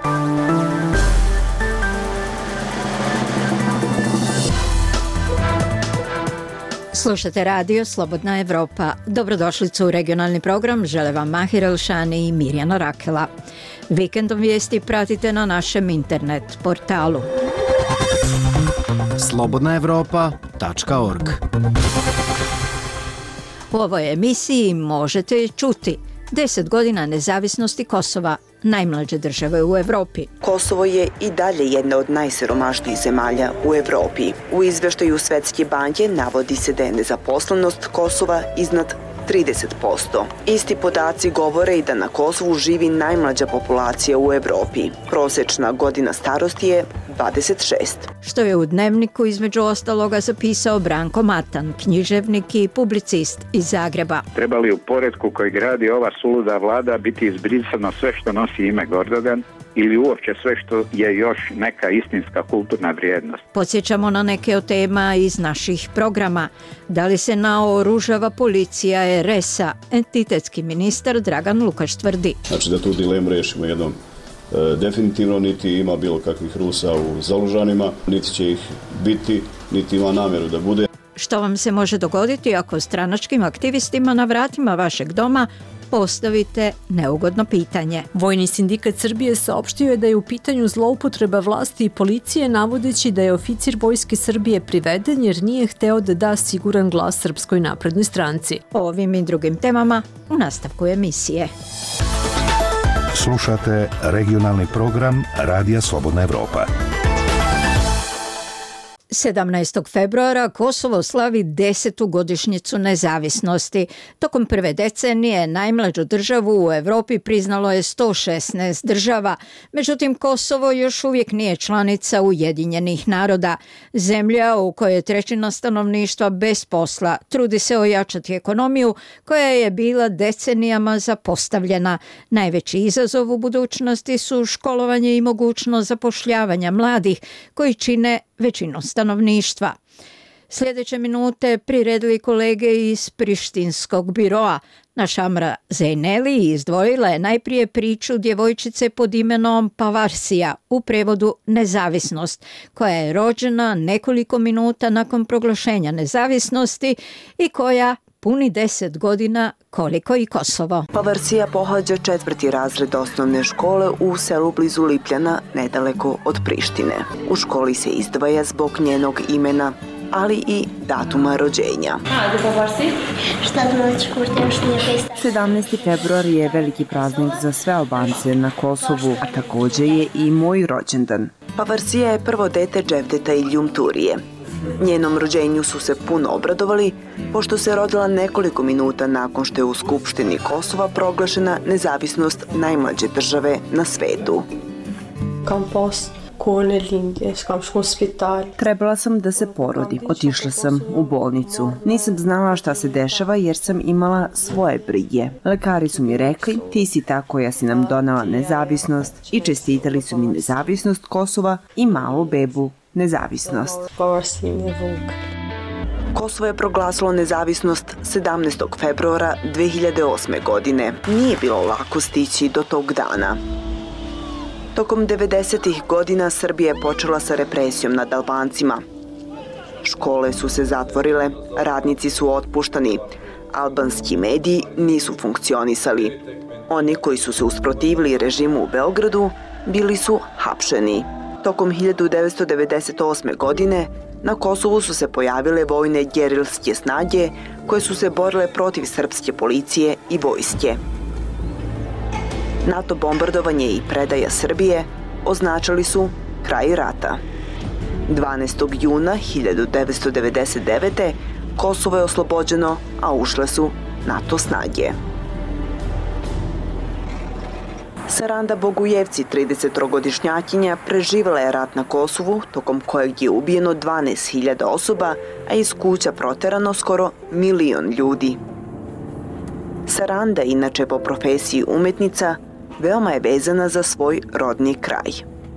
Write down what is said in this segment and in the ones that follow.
Slušate radio Slobodna Evropa. Dobrodošlicu u regionalni program. Žele vam Mahir Elšani i Mirjana Rakela. Vikendom vijesti pratite na našem internet portalu slobodnaevropa.org. U ovoj emisiji možete čuti 10 godina nezavisnosti Kosova, najmlađe države u Evropi. Kosovo je i dalje jedna od najsiromašnijih zemalja u Evropi. U izveštaju Svetske banke navodi se da je nezaposlenost Kosova iznad 30%. Isti podaci govore i da na Kosovu živi najmlađa populacija u Evropi. Prosečna godina starosti je 26. Što je u Dnevniku između ostaloga zapisao Branko Matan, književnik i publicist iz Zagreba. Treba li u poretku koji gradi ova suluda vlada biti izbrisano sve što nosi ime Gordogan ili uopće sve što je još neka istinska kulturna vrijednost? Podsjećamo na neke od tema iz naših programa. Da li se naoružava policija RS-a? Entitetski ministar Dragan Lukač tvrdi. Znači da tu dilemu rešimo jednom definitivno, niti ima bilo kakvih Rusa u Zalužanima, niti će ih biti, niti ima namjeru da bude. Što vam se može dogoditi ako stranačkim aktivistima na vratima vašeg doma postavite neugodno pitanje? Vojni sindikat Srbije saopštio je da je u pitanju zloupotreba vlasti i policije, navodeći da je oficir Vojske Srbije priveden jer nije hteo da da siguran glas Srpskoj naprednoj stranci. O ovim i drugim temama u nastavku emisije. Slušate regionalni program Radija Slobodna Evropa. 17. februara Kosovo slavi 10. godišnjicu nezavisnosti. Tokom prve decenije najmlađu državu u Evropi priznalo je 116 država. Međutim, Kosovo još uvijek nije članica Ujedinjenih naroda. Zemlja u kojoj je trećina stanovništva bez posla trudi se ojačati ekonomiju koja je bila decenijama zapostavljena. Najveći izazov u budućnosti su školovanje i mogućnost zapošljavanja mladih koji čine većinu stanovništva. Sljedeće minute priredili kolege iz Prištinskog biroa. Naša Amra Zejneli izdvojila je najprije priču djevojčice pod imenom Pavarsija, u prevodu nezavisnost, koja je rođena nekoliko minuta nakon proglašenja nezavisnosti i koja puni 10 godina koliko i Kosovo. Pavarsija pohađa 4. razred osnovne škole u selu blizu Lipljana, nedaleko od Prištine. U školi se izdvaja zbog njenog imena, ali i datuma rođenja. 17. februar je veliki praznik za sve Albance na Kosovu, a također je i moj rođendan. Pavarsija je prvo dete Dževdeta i Ljumturije. Njenom rođenju su se puno obradovali, pošto se rodila nekoliko minuta nakon što je u Skupštini Kosova proglašena nezavisnost najmlađe države na svetu. Trebala sam da se porodim. Otišla sam u bolnicu. Nisam znala šta se dešava jer sam imala svoje brige. Lekari su mi rekli, ti si ta koja si nam donala nezavisnost i čestitali su mi nezavisnost Kosova i malu bebu nezavisnost. Kosovo je proglasilo nezavisnost 17. februara 2008. godine. Nije bilo lako stići do tog dana. Tokom 90. godina Srbija je počela sa represijom nad Albancima. Škole su se zatvorile, radnici su otpuštani, albanski mediji nisu funkcionisali. Oni koji su se usprotivili režimu u Beogradu bili su hapšeni. Tokom 1998. godine na Kosovu su se pojavile vojne gerilske snage koje su se borile protiv srpske policije i vojske. NATO bombardovanje i predaja Srbije označili su kraj rata. 12. juna 1999. Kosovo je oslobođeno, a ušle su NATO snage. Saranda Bogujevci, 33-godišnjakinja, preživjela je rat na Kosovu, tokom kojeg je ubijeno 12.000 osoba, a iz kuća proterano skoro 1 milion ljudi. Saranda, inače po profesiji umetnica, veoma je vezana za svoj rodni kraj.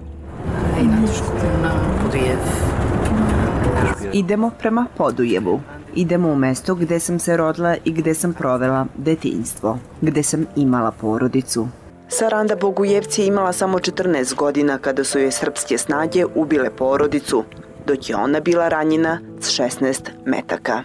Idemo prema Podujevu. Idemo u mesto gde sam se rodila i gde sam provela detinjstvo, gde sam imala porodicu. Saranda Bogujevci je imala samo 14 godina kada su joj srpske snage ubile porodicu, dok je ona bila ranjena s 16 metaka.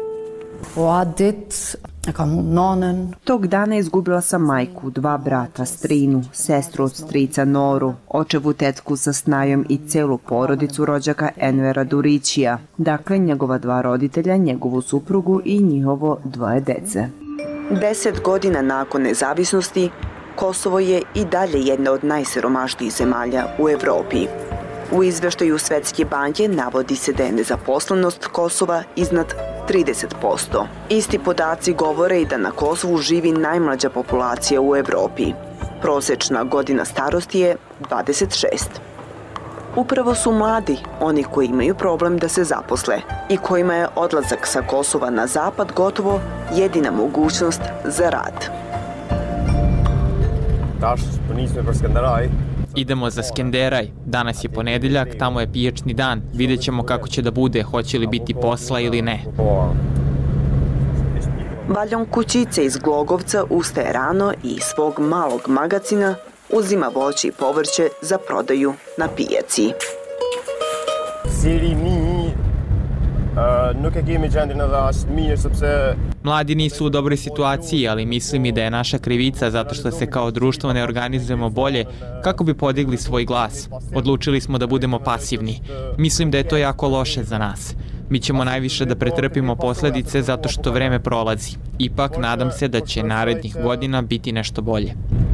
Tog dana izgubila sam majku, 2 brata, strinu, sestru od strica Noru, očevu tetku sa snajom i celu porodicu rođaka Envera Durićija, dakle njegova 2 roditelja, njegovu suprugu i njihovo 2 dece. 10 godina nakon nezavisnosti, Kosovo je i dalje jedna od najsiromašnijih zemalja u Evropi. U izveštaju Svetske banke navodi se da je nezaposlenost Kosova iznad 30%. Isti podaci govore i da na Kosovu živi najmlađa populacija u Evropi. Prosečna godina starosti je 26. Upravo su mladi oni koji imaju problem da se zaposle i kojima je odlazak sa Kosova na zapad gotovo jedina mogućnost za rad. Idemo za Skenderaj. Danas je ponedeljak, tamo je pijačni dan. Vidjet ćemo kako će da bude, hoće li biti posla ili ne. Valjon Kućice iz Glogovca ustaje rano i iz svog malog magacina uzima voće i povrće za prodaju na pijaci. Mladi nisu u dobroj situaciji, ali mislim i da je naša krivica zato što se kao društvo ne organizujemo bolje kako bi podigli svoj glas. Odlučili smo da budemo pasivni. Mislim da je to jako loše za nas. Mi ćemo najviše da pretrpimo posledice zato što vreme prolazi. Ipak, nadam se da će narednih godina biti nešto bolje.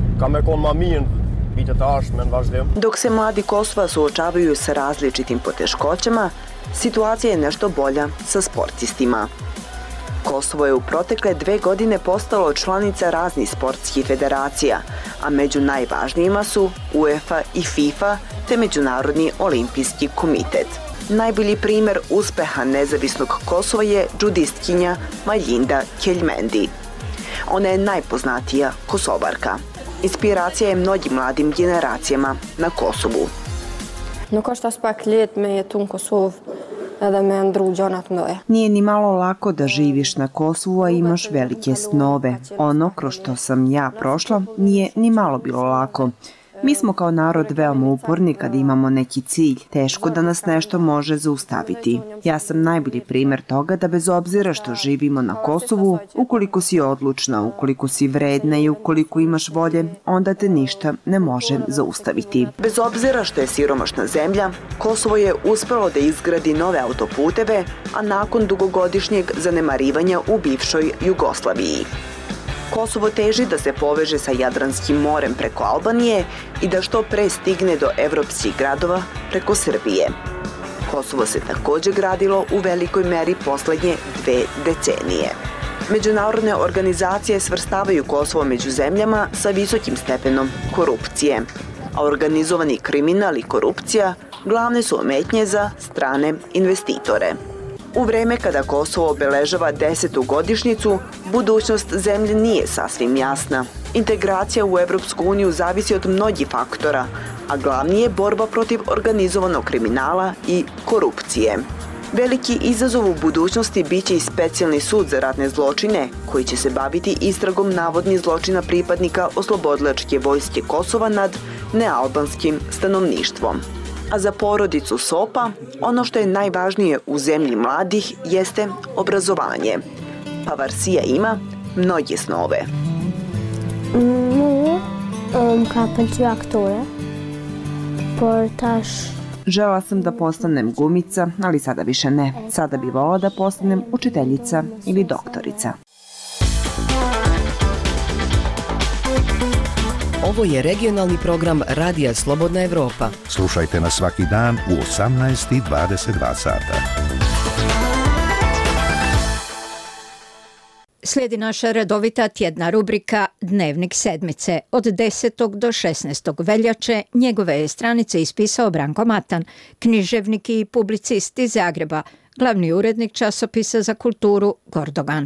Dok se mladi Kosova suočavaju sa različitim poteškoćama, situacija je nešto bolja sa sportistima. Kosovo je u protekle 2 godine postalo članica raznih sportskih federacija, a među najvažnijima su UEFA i FIFA te Međunarodni olimpijski komitet. Najbolji primer uspeha nezavisnog Kosova je džudistkinja Maljinda Keljmendi. Ona je najpoznatija Kosovarka. Inspiracija je mnogim mladim generacijama na Kosovu. Nije ni malo lako da živiš na Kosovu, a imaš velike snove. Ono kroz što sam ja prošla nije ni malo bilo lako. Mi smo kao narod veoma uporni kad imamo neki cilj, teško da nas nešto može zaustaviti. Ja sam najbolji primer toga da bez obzira što živimo na Kosovu, ukoliko si odlučna, ukoliko si vredna i ukoliko imaš volje, onda te ništa ne može zaustaviti. Bez obzira što je siromašna zemlja, Kosovo je uspelo da izgradi nove autoputeve, a nakon dugogodišnjeg zanemarivanja u bivšoj Jugoslaviji. Kosovo teži da se poveže sa Jadranskim morem preko Albanije i da što pre stigne do evropskih gradova preko Srbije. Kosovo se također gradilo u velikoj meri poslednje 2 decenije. Međunarodne organizacije svrstavaju Kosovo među zemljama sa visokim stepenom korupcije, a organizovani kriminal i korupcija glavne su ometnje za strane investitore. U vreme kada Kosovo obeležava 10. godišnjicu, budućnost zemlje nije sasvim jasna. Integracija u Evropsku uniju zavisi od mnogih faktora, a glavni je borba protiv organizovanog kriminala i korupcije. Veliki izazov u budućnosti biće i specijalni sud za ratne zločine, koji će se baviti istragom navodnih zločina pripadnika oslobodilačke vojske Kosova nad nealbanskim stanovništvom. A za porodicu Sopa, ono što je najvažnije u zemlji mladih jeste obrazovanje. Pa Varsija ima mnoge snove. Žela sam da postanem glumica, ali sada više ne. Sada bi volila da postanem učiteljica ili doktorica. Ovo je regionalni program Radija Slobodna Evropa. Slušajte nas svaki dan u 18:22 sata. Slijedi naša redovita tjedna rubrika Dnevnik sedmice. Od 10. do 16. veljače njegove je stranice ispisao Branko Matan, književnik i publicist iz Zagreba, glavni urednik časopisa za kulturu Gordogan.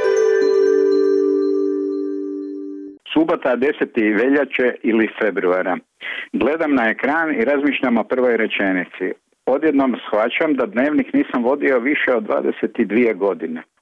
Subota 10. veljače ili februara. Gledam na ekran i razmišljam o prvoj rečenici. Odjednom shvaćam da dnevnik nisam vodio više od 22 godine.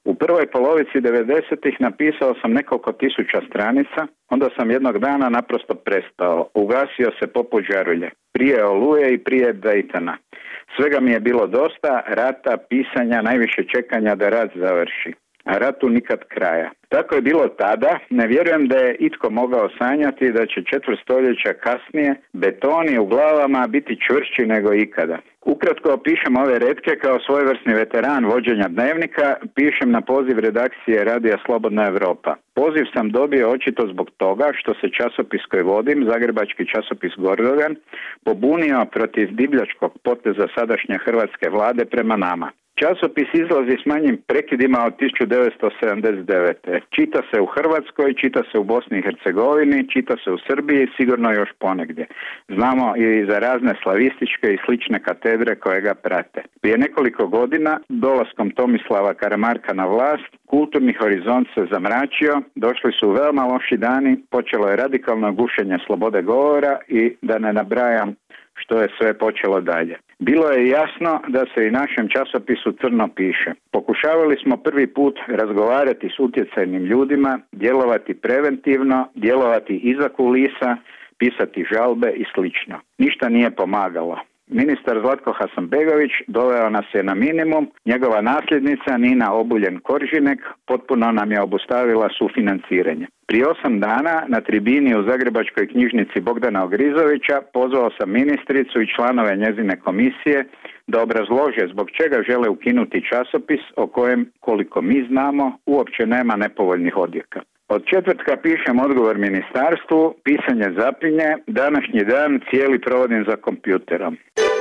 U prvoj polovici 90-ih napisao sam nekoliko tisuća stranica, onda sam jednog dana naprosto prestao. Ugasio se poput žarulje. Prije Oluje i prije Daytona. Svega mi je bilo dosta, rata, pisanja, najviše čekanja da rat završi. A ratu nikad kraja. Tako je bilo tada, ne vjerujem da je itko mogao sanjati da će 4 stoljeća kasnije betoni u glavama biti čvršći nego ikada. Ukratko opišem ove retke kao svojevrsni veteran vođenja dnevnika, pišem na poziv redakcije Radija Slobodna Evropa. Poziv sam dobio očito zbog toga što se časopis koji vodim, zagrebački časopis Gordogan, pobunio protiv divljačkog poteza sadašnje hrvatske vlade prema nama. Časopis izlazi s manjim prekidima od 1979. Čita se u Hrvatskoj, čita se u Bosni i Hercegovini, čita se u Srbiji, sigurno još ponegdje. Znamo i za razne slavističke i slične katedre koje ga prate. Prije nekoliko godina, dolaskom Tomislava Karamarka na vlast, kulturni horizont se zamračio, došli su veoma loši dani, počelo je radikalno gušenje slobode govora i da ne nabrajam što je sve počelo dalje. Bilo je jasno da se i našem časopisu crno piše. Pokušavali smo prvi put razgovarati s utjecajnim ljudima, djelovati preventivno, djelovati iza kulisa, pisati žalbe i slično. Ništa nije pomagalo. Ministar Zlatko Hasanbegović doveo nas je na minimum, njegova nasljednica Nina Obuljen-Koržinek potpuno nam je obustavila sufinanciranje. Prije 8 dana na tribini u Zagrebačkoj knjižnici Bogdana Ogrizovića pozvao sam ministricu i članove njezine komisije da obrazlože zbog čega žele ukinuti časopis o kojem, koliko mi znamo, uopće nema nepovoljnih odjeka. Od četvrtka pišem odgovor ministarstvu, pisanje zapinje, današnji dan cijeli provodim za kompjuterom.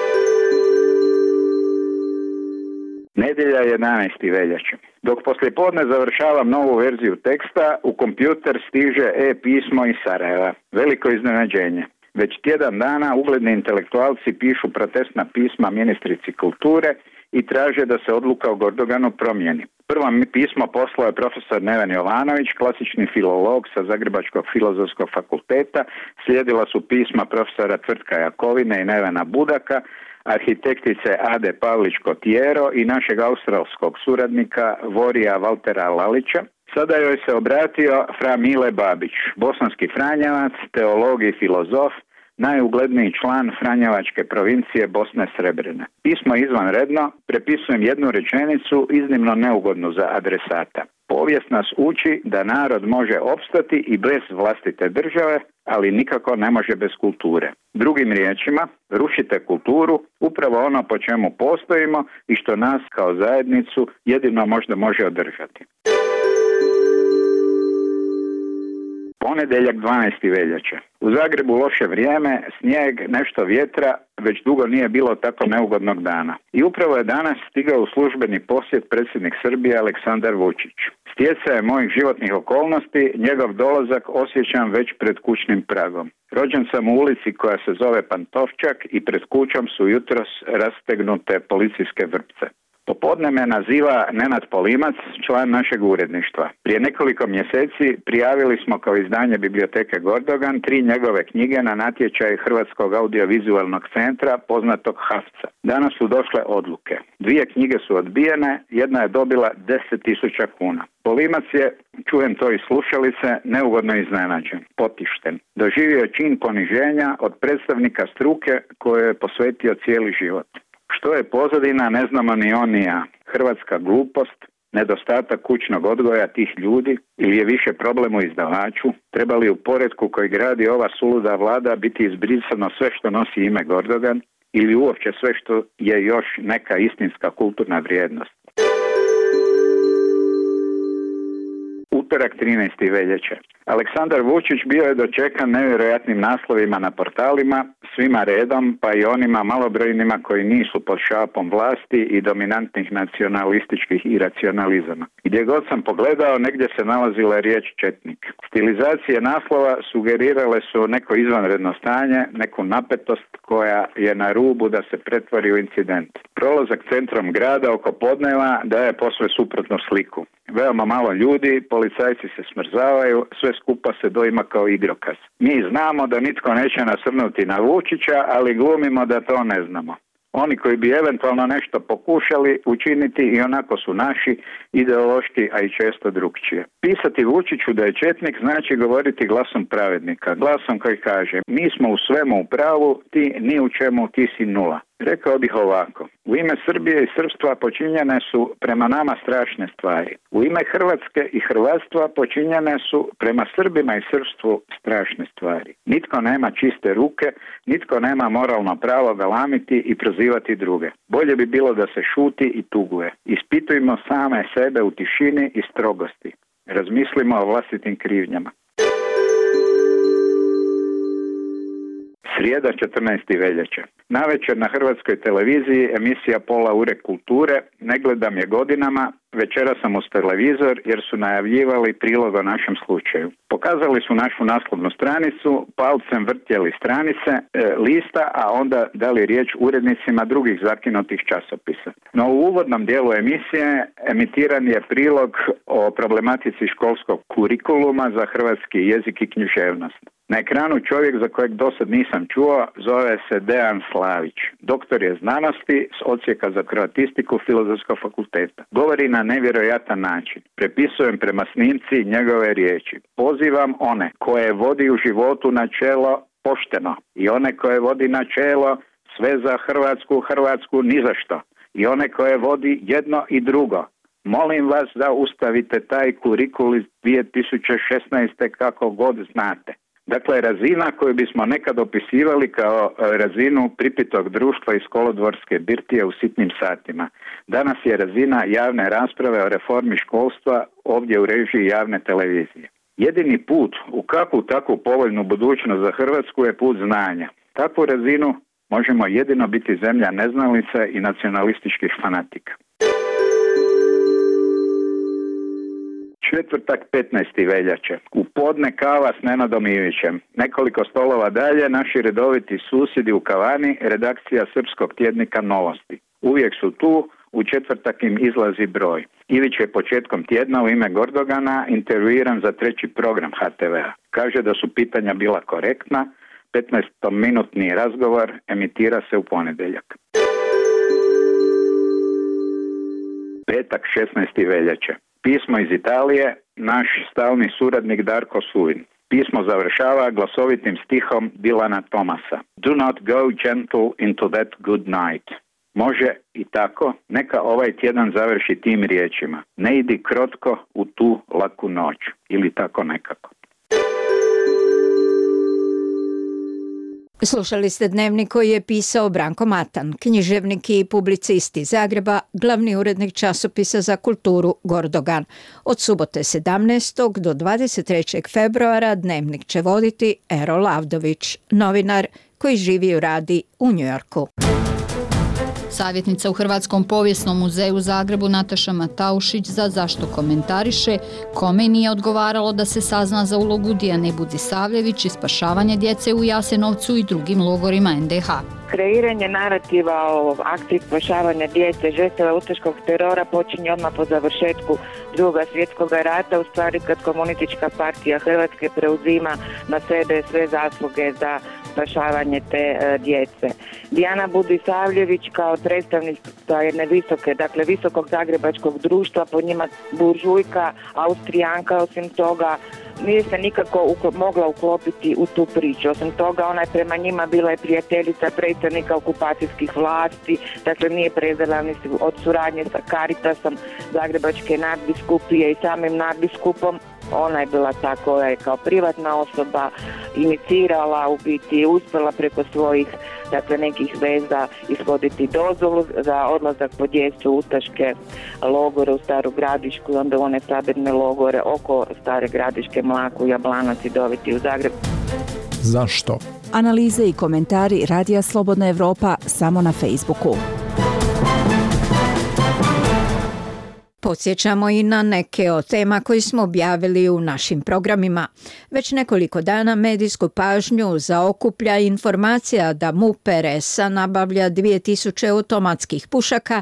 Nedjelja 11. veljače. Dok poslijepodne završavam novu verziju teksta, u kompjuter stiže e-pismo iz Sarajeva. Veliko iznenađenje. Već tjedan dana ugledni intelektualci pišu protestna pisma ministrici kulture i traže da se odluka o Gordoganu promijeni. Prvo mi pismo poslao je profesor Neven Jovanović, klasični filolog sa Zagrebačkog filozofskog fakulteta. Slijedila su pisma profesora Tvrtka Jakovine i Nevena Budaka, arhitektice Ade Pavlić-Kotijero i našeg australskog suradnika Vorija Valtera Lalića. Sada joj se obratio fra Mile Babić, bosanski franjevac, teolog i filozof, najugledniji član franjevačke provincije Bosne Srebrene. Pismo je izvanredno, prepisujem jednu rečenicu iznimno neugodnu za adresata. Povijest nas uči da narod može opstati i bez vlastite države, ali nikako ne može bez kulture. Drugim riječima, rušite kulturu, upravo ono po čemu postojimo i što nas kao zajednicu jedino možda može održati. Ponedjeljak 12. veljače. U Zagrebu loše vrijeme, snijeg, nešto vjetra, već dugo nije bilo tako neugodnog dana. I upravo je danas stigao u službeni posjet predsjednik Srbije Aleksandar Vučić. Stjecajem mojih životnih okolnosti, njegov dolazak osjećam već pred kućnim pragom. Rođen sam u ulici koja se zove Pantovčak i pred kućom su jutros rastegnute policijske vrpce. Popodne me naziva Nenad Polimac, član našeg uredništva. Prije nekoliko mjeseci prijavili smo kao izdanje Biblioteke Gordogan 3 njegove knjige na natječaj Hrvatskog audiovizualnog centra, poznatog HAVC-a. Danas su došle odluke. 2 knjige su odbijene, jedna je dobila 10.000 kuna. Polimac je, čujem to iz slušalice, neugodno iznenađen, potišten. Doživio je čin poniženja od predstavnika struke koje je posvetio cijeli život. Što je pozadina, ne znamo ni on ni ja. Hrvatska glupost, nedostatak kućnog odgoja tih ljudi ili je više problem u izdavaču? Treba li u poretku koji gradi ova suluda vlada biti izbrisano sve što nosi ime Gordogan ili uopće sve što je još neka istinska kulturna vrijednost? Utorak 13. veljače. Aleksandar Vučić bio je dočekan nevjerojatnim naslovima na portalima, svima redom, pa i onima malobrojnima koji nisu pod šapom vlasti i dominantnih nacionalističkih iracionalizama. Gdje god sam pogledao, negdje se nalazila riječ četnik. Stilizacije naslova sugerirale su neko izvanredno stanje, neku napetost koja je na rubu da se pretvori u incident. Prolazak centrom grada oko podneva daje posve suprotnu sliku. Veoma malo ljudi, policajci se smrzavaju, sve skupa se doima kao igrokaz. Mi znamo da nitko neće nasrnuti na Vučića, ali glumimo da to ne znamo. Oni koji bi eventualno nešto pokušali učiniti i onako su naši, ideološki, a i često drukčije. Pisati Vučiću da je četnik znači govoriti glasom pravednika, glasom koji kaže mi smo u svemu u pravu, ti ni u čemu, ti si nula. Rekao bih ovako, u ime Srbije i srpstva počinjene su prema nama strašne stvari. U ime Hrvatske i hrvatstva počinjene su prema Srbima i srpstvu strašne stvari. Nitko nema čiste ruke, nitko nema moralno pravo galamiti i prozivati druge. Bolje bi bilo da se šuti i tuguje. Ispitujmo same sebe u tišini i strogosti. Razmislimo o vlastitim krivnjama. Srijeda 14. veljače. Navečer na Hrvatskoj televiziji emisija Pola ure kulture, ne gledam je godinama, večera sam uz televizor jer su najavljivali prilog o našem slučaju. Pokazali su našu naslovnu stranicu, palcem vrtjeli stranice lista, a onda dali riječ urednicima drugih zakinutih časopisa. No u uvodnom dijelu emisije emitiran je prilog o problematici školskog kurikuluma za hrvatski jezik i književnost. Na ekranu čovjek za kojeg dosad nisam čuo zove se Dejan Slavić. Doktor je znanosti s odsjeka za kroatistiku Filozofskog fakulteta. Govori na nevjerojatan način. Prepisujem prema snimci njegove riječi. Pozivam one koje vodi u životu načelo pošteno i one koje vodi načelo sve za Hrvatsku ni za što. I one koje vodi jedno i drugo. Molim vas da ustavite taj kurikul iz 2016. kako god znate. Dakle, razina koju bismo nekad opisivali kao razinu pripitog društva iz kolodvorske birtije u sitnim satima. Danas je razina javne rasprave o reformi školstva ovdje u režiji javne televizije. Jedini put u kakvu takvu povoljnu budućnost za Hrvatsku je put znanja. Takvu razinu možemo jedino biti zemlja neznalica i nacionalističkih fanatika. Četvrtak 15. veljače. U podne kava s Nenadom Ivićem. Nekoliko stolova dalje naši redoviti susjedi u kavani, redakcija srpskog tjednika Novosti. Uvijek su tu, u četvrtak im izlazi broj. Ivić je početkom tjedna u ime Gordogana intervjuiran za 3. program HTV-a. Kaže da su pitanja bila korektna, 15-minutni razgovor emitira se u ponedjeljak. Petak 16. veljače. Pismo iz Italije, naš stalni suradnik Darko Suvin. Pismo završava glasovitim stihom Dilana Thomasa. Do not go gentle into that good night. Može i tako, neka ovaj tjedan završi tim riječima. Ne idi krotko u tu laku noć. Ili tako nekako. Slušali ste dnevnik koji je pisao Branko Matan, književnik i publicist iz Zagreba, glavni urednik časopisa za kulturu Gordogan. Od subote 17. do 23. februara dnevnik će voditi Ero Lavdović, novinar koji živi i radi u Njujorku. Savjetnica u Hrvatskom povijesnom muzeju u Zagrebu Nataša Mataušić za Zašto komentariše kome nije odgovaralo da se sazna za ulogu Dijane Budisavljević i spašavanje djece u Jasenovcu i drugim logorima NDH. Kreiranje narativa o akciji spašavanja djece žrtava ustaškog terora počinje odmah po završetku Drugog svjetskog rata, u stvari kad Komunistička partija Hrvatske preuzima na sebe sve zasluge za spašavanje te djece. Dijana Budisavljević kao predstavnica jedne visokog zagrebačkog društva, po njima buržujka, Austrijanka, osim toga nije se nikako mogla uklopiti u tu priču. Osim toga, ona je prema njima bila i prijateljica predstavnika okupacijskih vlasti, dakle nije prezala ni od suradnje sa Caritasom Zagrebačke nadbiskupije i samim nadbiskupom. Ona je bila ta koja je kao privatna osoba inicirala, u biti uspjela preko svojih nekih veza ishoditi dozvolu za odlazak po djecu u ustaške logore u Staru Gradišku i onda one sabirne logore oko Stare Gradiške, Mlaku, Jablanac i Doviti u Zagreb. Zašto? Analize i komentari Radija Slobodna Evropa samo na Facebooku. Podsjećamo i na neke od tema koje smo objavili u našim programima. Već nekoliko dana medijsku pažnju zaokuplja informacija da MUP RS-a nabavlja 2000 automatskih pušaka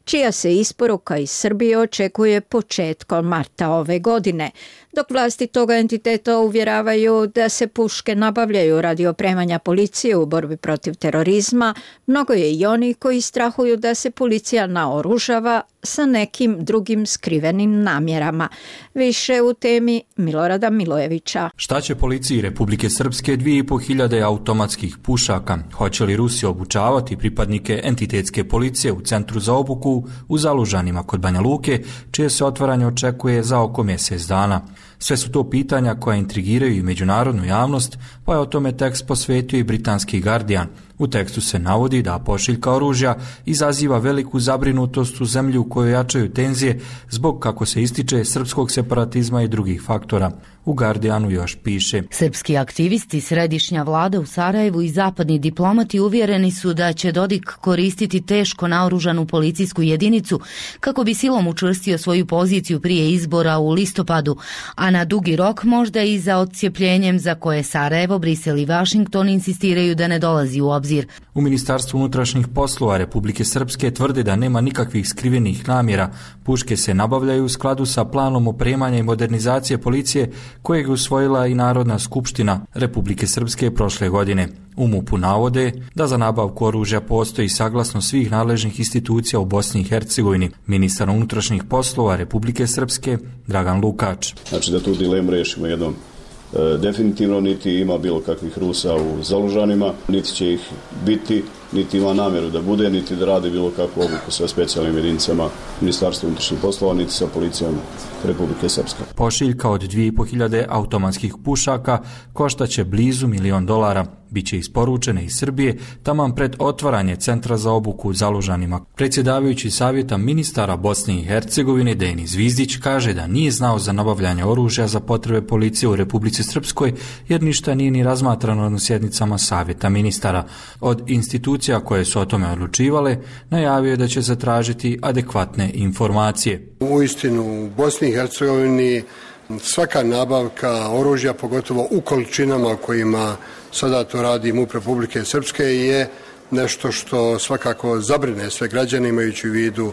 čija se isporuka iz Srbije očekuje početkom marta ove godine. Dok vlasti toga entiteta uvjeravaju da se puške nabavljaju radi opremanja policije u borbi protiv terorizma, mnogo je i oni koji strahuju da se policija naoružava sa nekim drugim skrivenim namjerama. Više u temi Milorada Milojevića. Šta će policiji Republike Srpske 2.500 automatskih pušaka? Hoće li Rusi obučavati pripadnike entitetske policije u centru za obuku u Zalužanima kod Banja Luke, čije se otvaranje očekuje za oko mjesec dana? Sve su to pitanja koja intrigiraju i međunarodnu javnost, pa je o tome tekst posvetio i britanski Guardian. U tekstu se navodi da pošiljka oružja izaziva veliku zabrinutost u zemlji u kojoj jačaju tenzije zbog, kako se ističe, srpskog separatizma i drugih faktora. U Guardianu još piše: Srpski aktivisti, središnja vlada u Sarajevu i zapadni diplomati uvjereni su da će Dodik koristiti teško naoružanu policijsku jedinicu kako bi silom učvrstio svoju poziciju prije izbora u listopadu, a na dugi rok možda i za odcijepljenjem za koje Sarajevo, Brisel i Washington insistiraju da ne dolazi u obzir. U Ministarstvu unutrašnjih poslova Republike Srpske tvrde da nema nikakvih skrivenih namjera. Puške se nabavljaju u skladu sa planom opremanja i modernizacije policije kojeg je usvojila i Narodna skupština Republike Srpske prošle godine. U MUP-u navode da za nabavku oružja postoji saglasnost svih nadležnih institucija u Bosni i Hercegovini. Ministar unutrašnjih poslova Republike Srpske Dragan Lukač. Znači da tu dilemu rešimo jednom. Definitivno niti ima bilo kakvih Rusa u Zalužanima, niti će ih biti, niti ima namjeru da bude, niti da radi bilo kakvu obuku sa specijalnim jedinicama Ministarstva unutrašnjih poslova, niti sa policijom Republike Srpske. Pošiljka od 2.500 automatskih pušaka koštaće blizu $1 milion. Biće isporučene iz Srbije taman pred otvaranje centra za obuku u Zalužanima. Predsjedavajući savjeta ministara Bosne i Hercegovine Denis Zvizdić kaže da nije znao za nabavljanje oružja za potrebe policije u Republici Srpskoj jer ništa nije ni razmatrano na sjednicama savjeta ministara. Od institucija koje su o tome odlučivale najavio je da će zatražiti adekvatne informacije. Uistinu u Bosni i Hercegovini svaka nabavka oružja, pogotovo u količinama kojima sada to radi MUP Republike Srpske, je nešto što svakako zabrine sve građane imajući u vidu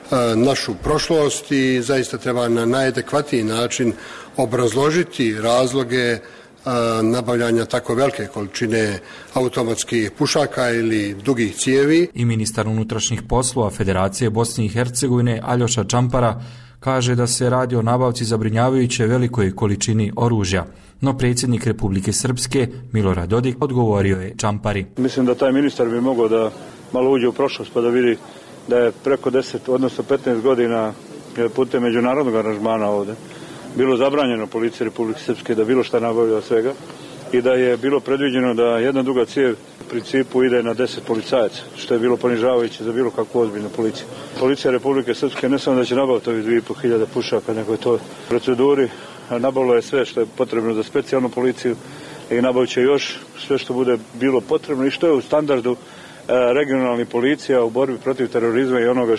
našu prošlost i zaista treba na najadekvatniji način obrazložiti razloge nabavljanja tako velike količine automatskih pušaka ili dugih cijevi. I ministar unutrašnjih poslova Federacije Bosne i Hercegovine Aljoša Čampara kaže da se radi o nabavci zabrinjavajuće velikoj količini oružja. No predsjednik Republike Srpske Milorad Dodik odgovorio je Čampari. Mislim da taj ministar bi mogao da malo uđe u prošlost pa da vidi da je preko 10, odnosno 15 godina putem međunarodnog aranžmana ovdje bilo zabranjeno policiji Republike Srpske da bilo šta nabavlja svega i da je bilo predviđeno da jedna duga cijev u principu ide na 10 policajaca, što je bilo ponižavajuće za bilo kakvu ozbiljnu policiju. Policija Republike Srpske ne samo da će nabaviti ovih 2.500 pušaka, nego je to proceduri. Nabavilo je sve što je potrebno za specijalnu policiju i nabavit će još sve što bude bilo potrebno i što je u standardu regionalnih policija u borbi protiv terorizma i onoga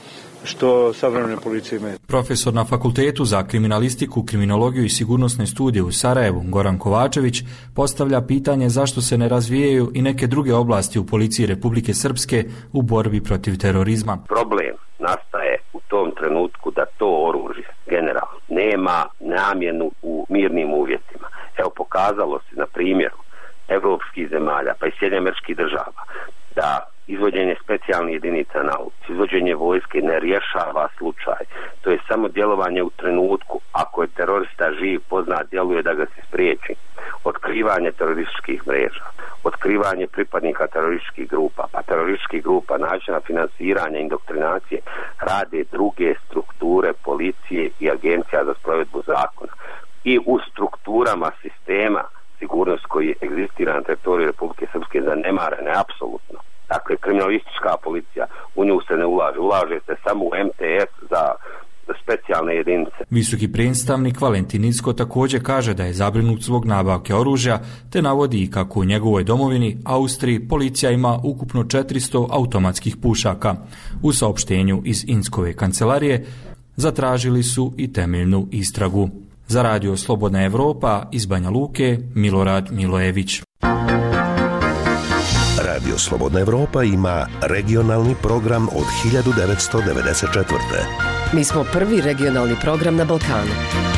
što savremene policije imaju. Profesor na Fakultetu za kriminalistiku, kriminologiju i sigurnosne studije u Sarajevu, Goran Kovačević, postavlja pitanje zašto se ne razvijaju i neke druge oblasti u policiji Republike Srpske u borbi protiv terorizma. Problem nastaje u tom trenutku da to oružje generalno nema namjenu u mirnim uvjetima. Evo, pokazalo se na primjeru evropskih zemalja pa i Sjedinjenih Američkih Država da izvođenje specijalnih jedinica na ulici, izvođenje vojske ne rješava slučaj. To je samo djelovanje u trenutku. Ako je terorista živ, poznat, djeluje da ga se spriječi. Otkrivanje terorističkih mreža, otkrivanje pripadnika terorističkih grupa, pa terorističkih grupa, načina finansiranja, indoktrinacije, rade druge strukture policije i agencija za sprovedbu zakona. I u strukturama sistema sigurnost koji egzistira na teritoriju Republike Srpske zanemarene apsolutno. Dakle, kriminalistička policija, u nju se ne ulaže se samo u MTS za specijalne jedinice. Visoki predstavnik Valentin Incko također kaže da je zabrinut zbog nabavke oružja, te navodi i kako u njegovoj domovini, Austriji, policija ima ukupno 400 automatskih pušaka. U saopštenju iz Inckove kancelarije zatražili su i temeljnu istragu. Za Radio Slobodna Evropa iz Banja Luke, Milorad Milojević. Radio Slobodna Evropa ima regionalni program od 1994. Mi smo prvi regionalni program na Balkanu.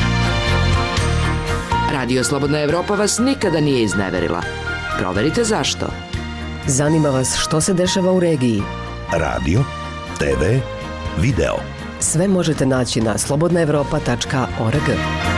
Radio Slobodna Evropa vas nikada nije izneverila. Proverite zašto. Zanima vas što se dešava u regiji. Radio, TV, video. Sve možete naći na slobodnaevropa.org.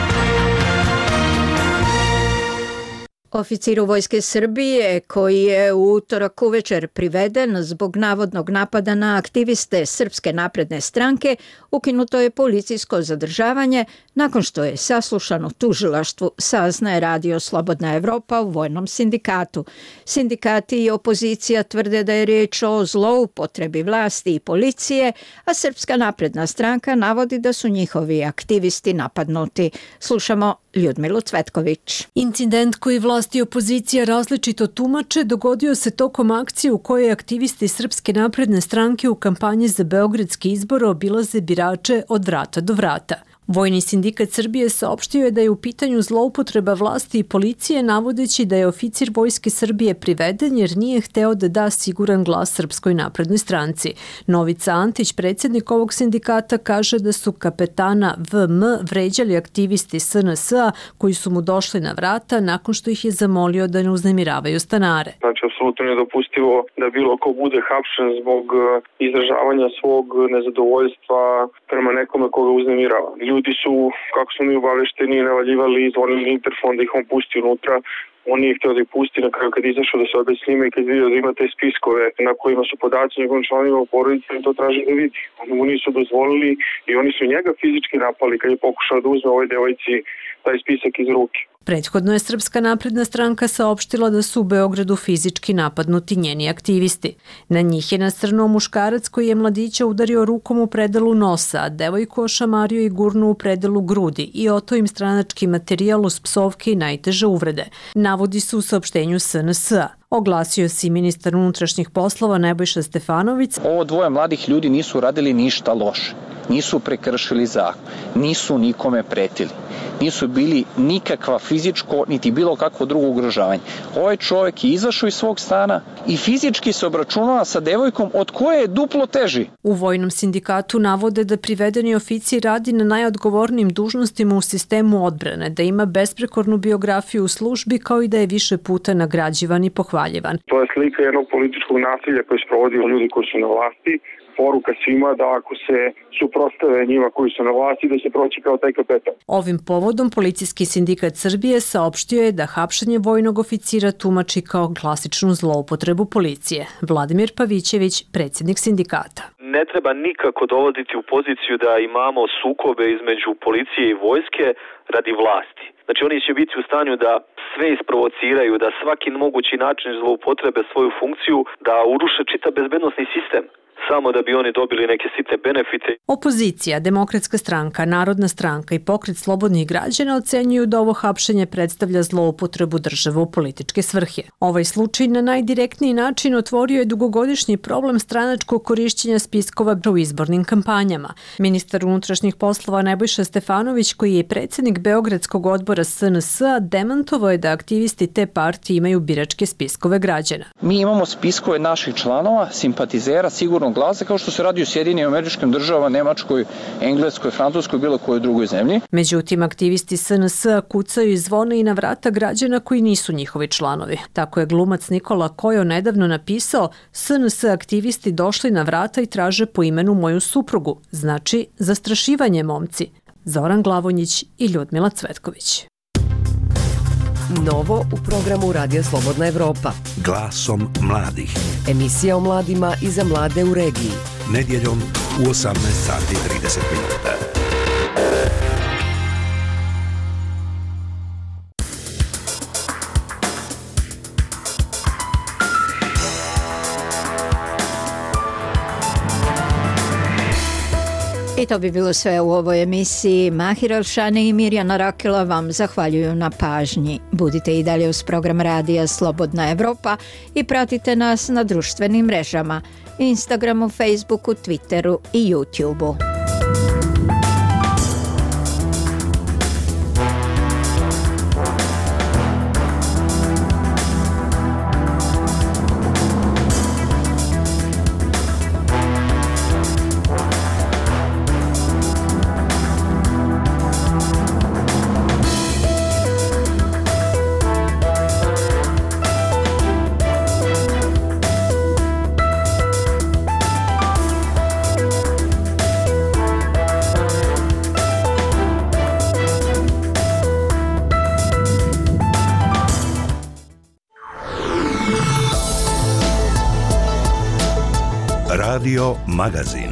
Oficiru Vojske Srbije, koji je u utorak uvečer priveden zbog navodnog napada na aktiviste Srpske napredne stranke, ukinuto je policijsko zadržavanje nakon što je saslušan u tužilaštvu, saznaje Radio Slobodna Evropa u Vojnom sindikatu. Sindikati i opozicija tvrde da je riječ o zloupotrebi vlasti i policije, a Srpska napredna stranka navodi da su njihovi aktivisti napadnuti. Slušamo Ljudmilu Cvetković. Incident koji vlast i opozicija različito tumače dogodio se tokom akcije u kojoj aktivisti Srpske napredne stranke u kampanji za beogradski izbor obilaze birače od vrata do vrata. Vojni sindikat Srbije saopštio je da je u pitanju zloupotreba vlasti i policije, navodeći da je oficir Vojske Srbije priveden jer nije hteo da da siguran glas Srpskoj naprednoj stranci. Novica Antić, predsjednik ovog sindikata, kaže da su kapetana VM vređali aktivisti SNS-a koji su mu došli na vrata nakon što ih je zamolio da ne uznemiravaju stanare. Znači, apsolutno nedopustivo da bilo ko bude hapšen zbog izražavanja svog nezadovoljstva prema nekome koga uznemirava. Ljudi su, kako smo mi obavešteni, navaljivali, zvonili interfon da ih on pusti unutra. On nije htio da ih pusti, na kraju kad izašao da se obe s njima i kad vidio da ima te spiskove na kojima su podaci njegovim članovima porodice, to traži da vidi. Oni mu nisu dozvolili i oni su njega fizički napali kad je pokušao da uzme ovoj devojci taj spisak iz ruke. Prethodno je Srpska napredna stranka saopštila da su u Beogradu fizički napadnuti njeni aktivisti. Na njih je nasrnuo muškarac koji je mladića udario rukom u predelu nosa, a devojku ošamario i gurnuo u predelu grudi i oteo im stranački materijal uz psovke i najteže uvrede. Navodi su u saopštenju SNS-a. Oglasio se i ministar unutrašnjih poslova Nebojša Stefanović. Ovo dvoje mladih ljudi nisu radili ništa loše. Nisu prekršili zakon. Nisu nikome pretili. Nisu bili nikakva fizičko niti bilo kakvo drugo ugrožavanje. Ovaj čovjek je izašao iz svog stana i fizički se obračunava sa devojkom od koje je duplo teži. U Vojnom sindikatu navode da privedeni oficir radi na najodgovornijim dužnostima u sistemu odbrane, da ima besprekornu biografiju u službi kao i da je više puta nagrađivan i pohvaljivan. To je slika jednog političkog nasilja koje sprovodi ljudi koji su na vlasti. Poruka svima da ako se suprotstave njima koji su na vlasti, da se proći kao taj kapetan. Ovim povodom Policijski sindikat Srbije saopštio je da hapšenje vojnog oficira tumači kao klasičnu zloupotrebu policije. Vladimir Pavićević, predsjednik sindikata. Ne treba nikako dovoditi u poziciju da imamo sukobe između policije i vojske radi vlasti. Znači oni će biti u stanju da sve isprovociraju, da svaki mogući način zloupotrebe svoju funkciju, da uruše čitav bezbednosni sistem, samo da bi oni dobili neke sitne benefite. Opozicija, Demokratska stranka, Narodna stranka i Pokret slobodnih građana ocenjuju da ovo hapšenje predstavlja zloupotrebu države u političke svrhe. Ovaj slučaj na najdirektniji način otvorio je dugogodišnji problem stranačkog korišćenja spiskova u izbornim kampanjama. Ministar unutrašnjih poslova Nebojša Stefanović, koji je predsjednik Beogradskog odbora SNS-a, demantovao je da aktivisti te partije imaju biračke spiskove građana. Mi imamo spiskove naših članova, simpatizera, sigurno glasa, kao što se radi u Sjedinim Američkim Državama, Nemačkoj, Engleskoj, Francuskoj, bilo kojoj drugoj zemlji. Međutim, aktivisti SNS-a kucaju i zvone i na vrata građana koji nisu njihovi članovi. Tako je glumac Nikola Kojo nedavno napisao: SNS aktivisti došli na vrata i traže po imenu moju suprugu. Znači, zastrašivanje, momci. Zoran Glavonjić i Ljudmila Cvetković. Novo u programu Radija Slobodna Evropa. Glasom mladih. Emisija o mladima i za mlade u regiji. Nedjeljom u 18:30. I to bi bilo sve u ovoj emisiji. Mahir Alšani i Mirjana Rakela vam zahvaljuju na pažnji. Budite i dalje uz program Radija Slobodna Evropa i pratite nas na društvenim mrežama, Instagramu, Facebooku, Twitteru i YouTubeu. Radio Magazin.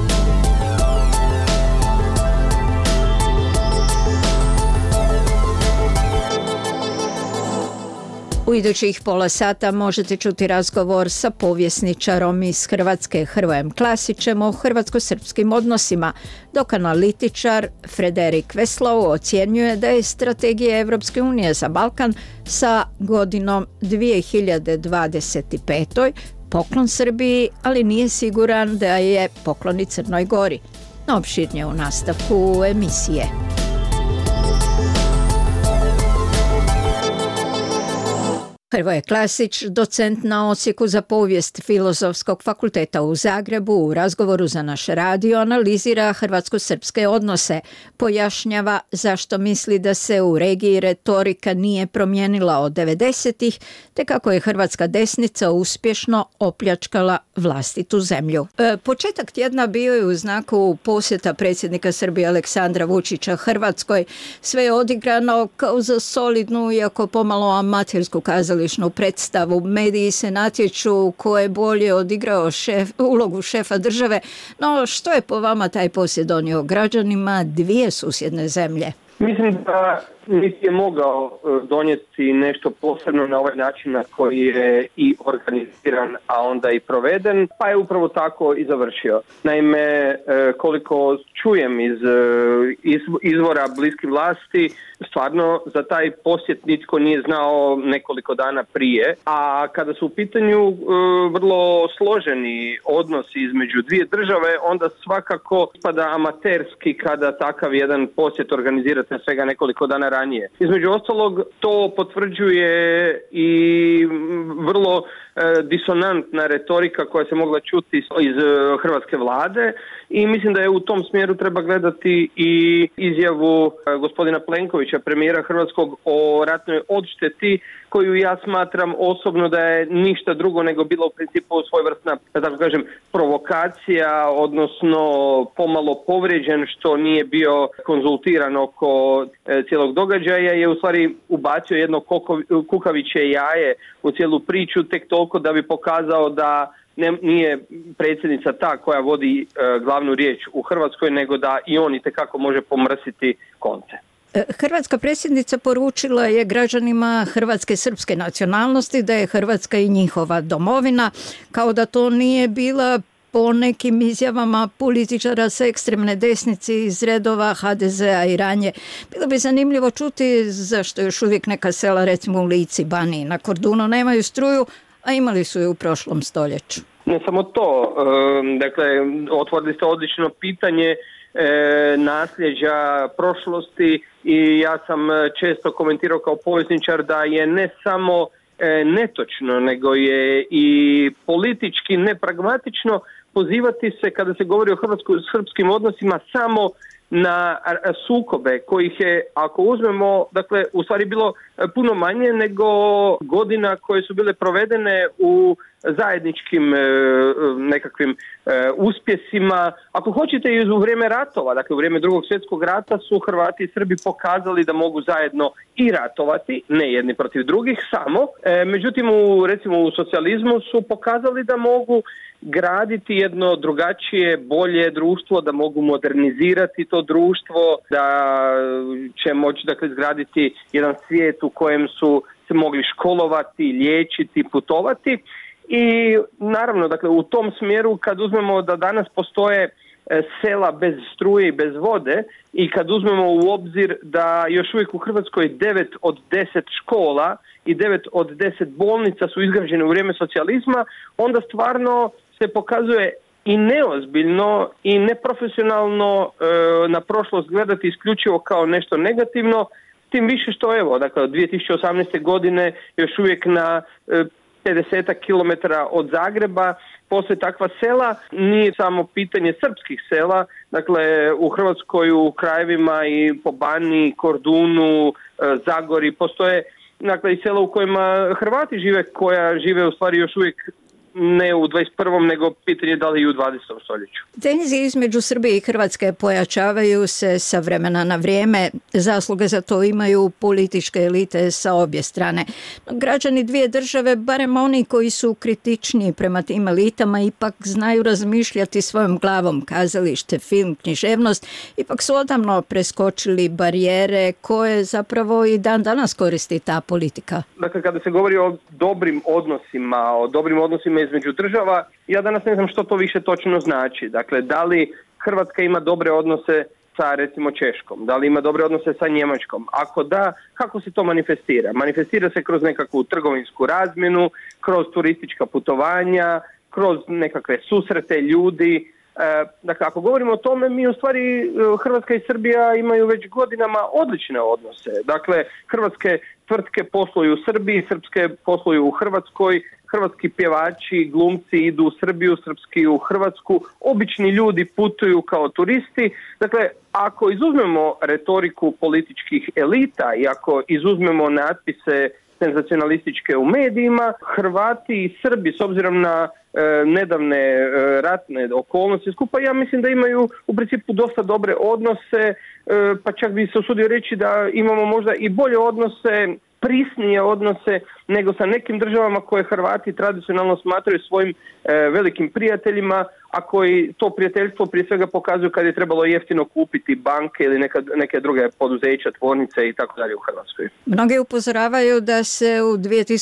U idućih pola sata možete čuti razgovor sa povjesničarom iz Hrvatske Hrvojem Klasićem o hrvatsko-srpskim odnosima, dok analitičar Frederik Veslow ocjenjuje da je strategija Evropske unije za Balkan sa godinom 2025. poklon Srbiji, ali nije siguran da je poklon i Crnoj Gori. No, opširnije u nastavku emisije. Hrvoje Klasić, docent na odsjeku za povijest Filozofskog fakulteta u Zagrebu, u razgovoru za naš radio analizira hrvatsko-srpske odnose, pojašnjava zašto misli da se u regiji retorika nije promijenila od 90-ih, te kako je hrvatska desnica uspješno opljačkala vlastitu zemlju. Početak tjedna bio je u znaku posjeta predsjednika Srbije Aleksandra Vučića Hrvatskoj. Sve je odigrano kao za solidnu, iako pomalo amatersku kazališnu predstavu. Mediji se natječu ko je bolje odigrao ulogu šefa države. No, što je po vama taj posjet donio građanima dvije susjedne zemlje? Mislim da niti je mogao donijeti nešto posebno na ovaj način na koji je i organiziran, a onda i proveden, pa je upravo tako i završio. Naime, koliko čujem iz izvora bliskih vlasti, stvarno za taj posjet nitko nije znao nekoliko dana prije, a kada su u pitanju vrlo složeni odnosi između dvije države, onda svakako spada amaterski kada takav jedan posjet organizirate svega nekoliko dana ranije. Između ostalog, to potvrđuje i vrlo disonantna retorika koja se mogla čuti iz hrvatske vlade i mislim da je u tom smjeru treba gledati i izjavu gospodina Plenkovića, premijera hrvatskog, o ratnoj odšteti, koju ja smatram osobno da je ništa drugo nego bila u principu svojevrsna, da tako kažem, provokacija, odnosno pomalo povrijeđen što nije bio konzultiran oko cijelog događaja, je u stvari ubacio jedno kukavičje jaje u cijelu priču, tek toliko da bi pokazao da nije predsjednica ta koja vodi glavnu riječ u Hrvatskoj, nego da i on itekako može pomrsiti konce. Hrvatska predsjednica poručila je građanima hrvatske srpske nacionalnosti da je Hrvatska i njihova domovina, kao da to nije bila po nekim izjavama političara sa ekstremne desnice iz redova HDZ-a i Ranje. Bilo bi zanimljivo čuti zašto još uvijek neka sela, recimo u Lici, Baniji, na Kordunu, nemaju struju, a imali su je u prošlom stoljeću. Ne samo to, dakle, otvorili ste odlično pitanje nasljeđa prošlosti i ja sam često komentirao kao povjesničar da je ne samo netočno, nego je i politički nepragmatično pozivati se, kada se govori o hrvatsko-srpskim odnosima, samo na sukobe kojih je, ako uzmemo, dakle, u stvari bilo puno manje nego godina koje su bile provedene u zajedničkim nekakvim uspjesima. Ako hoćete, i u vrijeme ratova, dakle u vrijeme Drugog svjetskog rata su Hrvati i Srbi pokazali da mogu zajedno i ratovati, ne jedni protiv drugih samo. Međutim, recimo u socijalizmu su pokazali da mogu graditi jedno drugačije, bolje društvo, da mogu modernizirati to društvo, da će moći, dakle, izgraditi jedan svijet u kojem su se mogli školovati, liječiti, putovati. I naravno, dakle, u tom smjeru kad uzmemo da danas postoje sela bez struje i bez vode i kad uzmemo u obzir da još uvijek u Hrvatskoj 9 od 10 škola i 9 od 10 bolnica su izgrađene u vrijeme socijalizma, onda stvarno se pokazuje i neozbiljno i neprofesionalno na prošlost gledati isključivo kao nešto negativno, tim više što evo, dakle, od 2018. godine još uvijek na 50 km od Zagreba postoje takva sela. Nije samo pitanje srpskih sela, dakle u Hrvatskoj u krajevima i po Baniji, Kordunu, Zagori postoje, dakle, i sela u kojima Hrvati žive, koja žive u stvari još uvijek ne u 21. nego pitanje da li i u 20. stoljeću. Tenzije između Srbije i Hrvatske pojačavaju se sa vremena na vrijeme. Zasluge za to imaju političke elite sa obje strane. Građani dvije države, barem oni koji su kritični prema tim elitama, ipak znaju razmišljati svojom glavom. Kazalište, film, književnost ipak su odavno preskočili barijere koje zapravo i dan danas koristi ta politika. Dakle, kada se govori o dobrim odnosima između država, ja danas ne znam što to više točno znači. Dakle, da li Hrvatska ima dobre odnose sa recimo Češkom, da li ima dobre odnose sa Njemačkom? Ako da, kako se to manifestira? Manifestira se kroz nekakvu trgovinsku razmjenu, kroz turistička putovanja, kroz nekakve susrete ljudi. Dakle, ako govorimo o tome, mi u stvari Hrvatska i Srbija imaju već godinama odlične odnose. Dakle, hrvatske tvrtke posluju u Srbiji, srpske posluju u Hrvatskoj, hrvatski pjevači, glumci idu u Srbiju, srpski u Hrvatsku, obični ljudi putuju kao turisti. Dakle, ako izuzmemo retoriku političkih elita i ako izuzmemo natpise senzacionalističke u medijima, Hrvati i Srbi, s obzirom na nedavne ratne okolnosti skupa, ja mislim da imaju u principu dosta dobre odnose, pa čak bi se usudio reći da imamo možda i bolje odnose, prisnije odnose nego sa nekim državama koje Hrvati tradicionalno smatraju svojim velikim prijateljima, a koji to prijateljstvo prije svega pokazuju kad je trebalo jeftino kupiti banke ili neke druge poduzeća, tvornice i tako dalje u Hrvatskoj. Mnogi upozoravaju da se u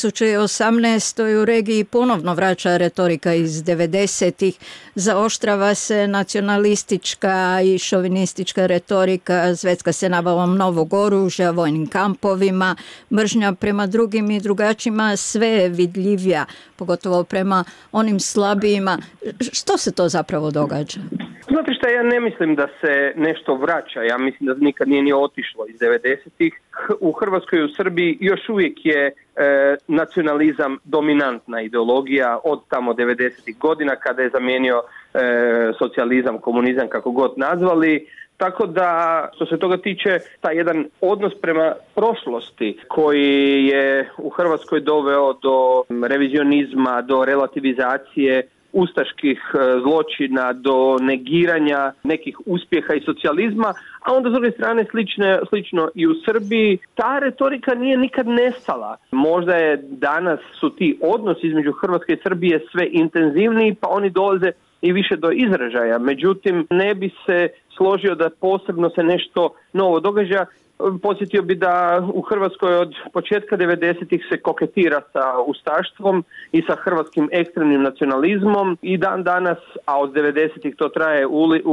2018. u regiji ponovno vraća retorika iz 90-ih, zaoštrava se nacionalistička i šovinistička retorika, zvecka se nabavom novog oružja, vojnim kampovima, mržnja prema drugim i drugačijima sve je vidljivija, pogotovo prema onim slabijima. Što se to zapravo događa? Znate šta, ja ne mislim da se nešto vraća, ja mislim da nikad nije ni otišlo iz 90-ih. U Hrvatskoj i u Srbiji još uvijek je nacionalizam dominantna ideologija od tamo 90-ih godina kada je zamijenio socijalizam, komunizam, kako god nazvali. Tako da, što se toga tiče, taj jedan odnos prema prošlosti koji je u Hrvatskoj doveo do revizionizma, do relativizacije ustaških zločina, do negiranja nekih uspjeha i socijalizma, a onda s druge strane slično i u Srbiji. Ta retorika nije nikad nestala. Možda je danas su ti odnosi između Hrvatske i Srbije sve intenzivniji, pa oni dolaze i više do izražaja. Međutim, ne bi se složio da posebno se nešto novo događa. Podsjetio bi da u Hrvatskoj od početka 90-ih se koketira sa ustaštvom i sa hrvatskim ekstremnim nacionalizmom i dan danas, a od 90-ih to traje,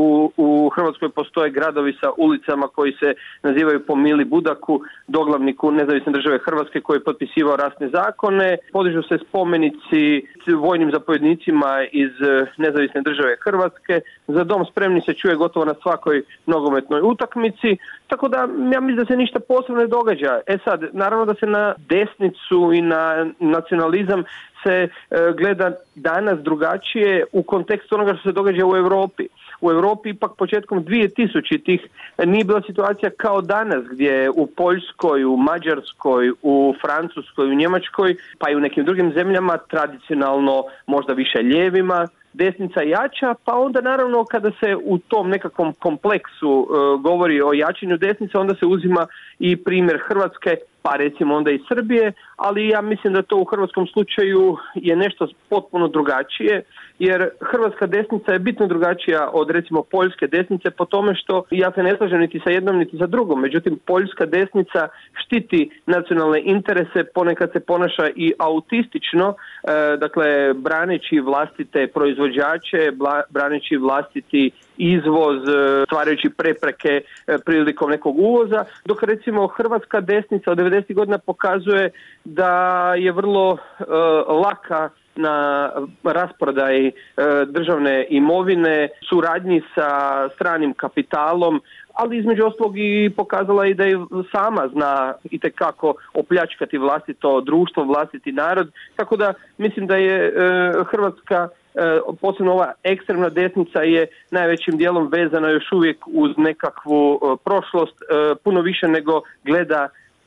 u Hrvatskoj postoje gradovi sa ulicama koji se nazivaju po Mili Budaku, doglavniku Nezavisne države Hrvatske koji je potpisivao rasne zakone. Podižu se spomenici vojnim zapovjednicima iz Nezavisne države Hrvatske. Za dom spremni se čuje gotovo na svakoj nogometnoj utakmici. Tako da ja mislim da se ništa posebno ne događa. Sad, naravno da se na desnicu i na nacionalizam se gleda danas drugačije u kontekstu onoga što se događa u Europi. U Europi ipak početkom 2000-ih nije bila situacija kao danas gdje u Poljskoj, u Mađarskoj, u Francuskoj, u Njemačkoj, pa i u nekim drugim zemljama tradicionalno možda više lijevima, desnica jača, pa onda naravno kada se u tom nekakvom kompleksu govori o jačanju desnice, onda se uzima i primjer Hrvatske, pa recimo onda i Srbije, ali ja mislim da to u hrvatskom slučaju je nešto potpuno drugačije, jer hrvatska desnica je bitno drugačija od recimo poljske desnice po tome što ja se ne slažem niti sa jednom niti sa drugom, međutim poljska desnica štiti nacionalne interese, ponekad se ponaša i autistično, dakle braneći vlastite proizvođače, braneći vlastiti izvoz, stvarajući prepreke prilikom nekog uvoza, dok recimo hrvatska desnica od 90. godina pokazuje da je vrlo laka na rasprodaji državne imovine, suradnji sa stranim kapitalom, ali između ostalog i pokazala i da je sama zna itekako opljačkati vlastito društvo, vlastiti narod, tako da mislim da je Hrvatska, posebno ova ekstremna desnica, je najvećim dijelom vezana još uvijek uz nekakvu prošlost, puno više nego gleda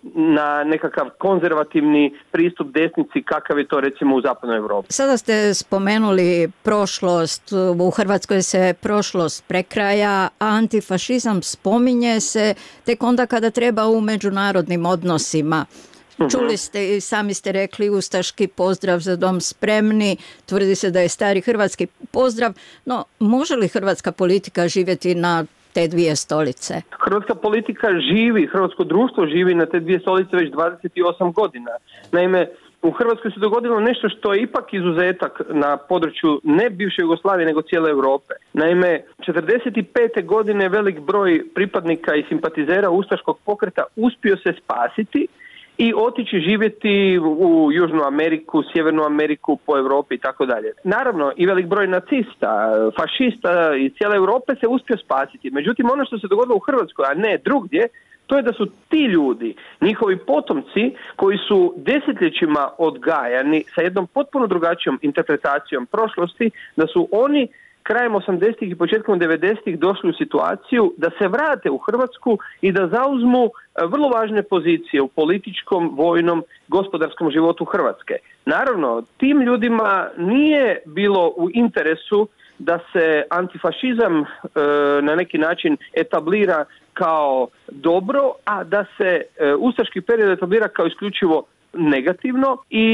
na nekakav konzervativni pristup desnici kakav je to recimo u zapadnoj Europi. Sada ste spomenuli prošlost, u Hrvatskoj se prošlost prekraja, a antifašizam spominje se tek onda kada treba u međunarodnim odnosima. Čuli ste i sami ste rekli ustaški pozdrav za dom spremni, tvrdi se da je stari hrvatski pozdrav, no može li hrvatska politika živjeti na te dvije stolice? Hrvatska politika živi, hrvatsko društvo živi na te dvije stolice već 28 godina. Naime, u Hrvatskoj se dogodilo nešto što je ipak izuzetak na području ne bivše Jugoslavije nego cijele Europe. Naime, 45. godine velik broj pripadnika i simpatizera ustaškog pokreta uspio se spasiti i otići živjeti u Južnu Ameriku, Sjevernu Ameriku, po Europi i tako dalje. Naravno, i velik broj nacista, fašista iz cijele Europe se uspio spasiti. Međutim, ono što se dogodilo u Hrvatskoj, a ne drugdje, to je da su ti ljudi, njihovi potomci, koji su desetljećima odgajani sa jednom potpuno drugačijom interpretacijom prošlosti, da su oni krajem 80-ih i početkom 90-ih došli u situaciju da se vrate u Hrvatsku i da zauzmu vrlo važne pozicije u političkom, vojnom, gospodarskom životu Hrvatske. Naravno, tim ljudima nije bilo u interesu da se antifašizam na neki način etablira kao dobro, a da se ustaški period etablira kao isključivo negativno i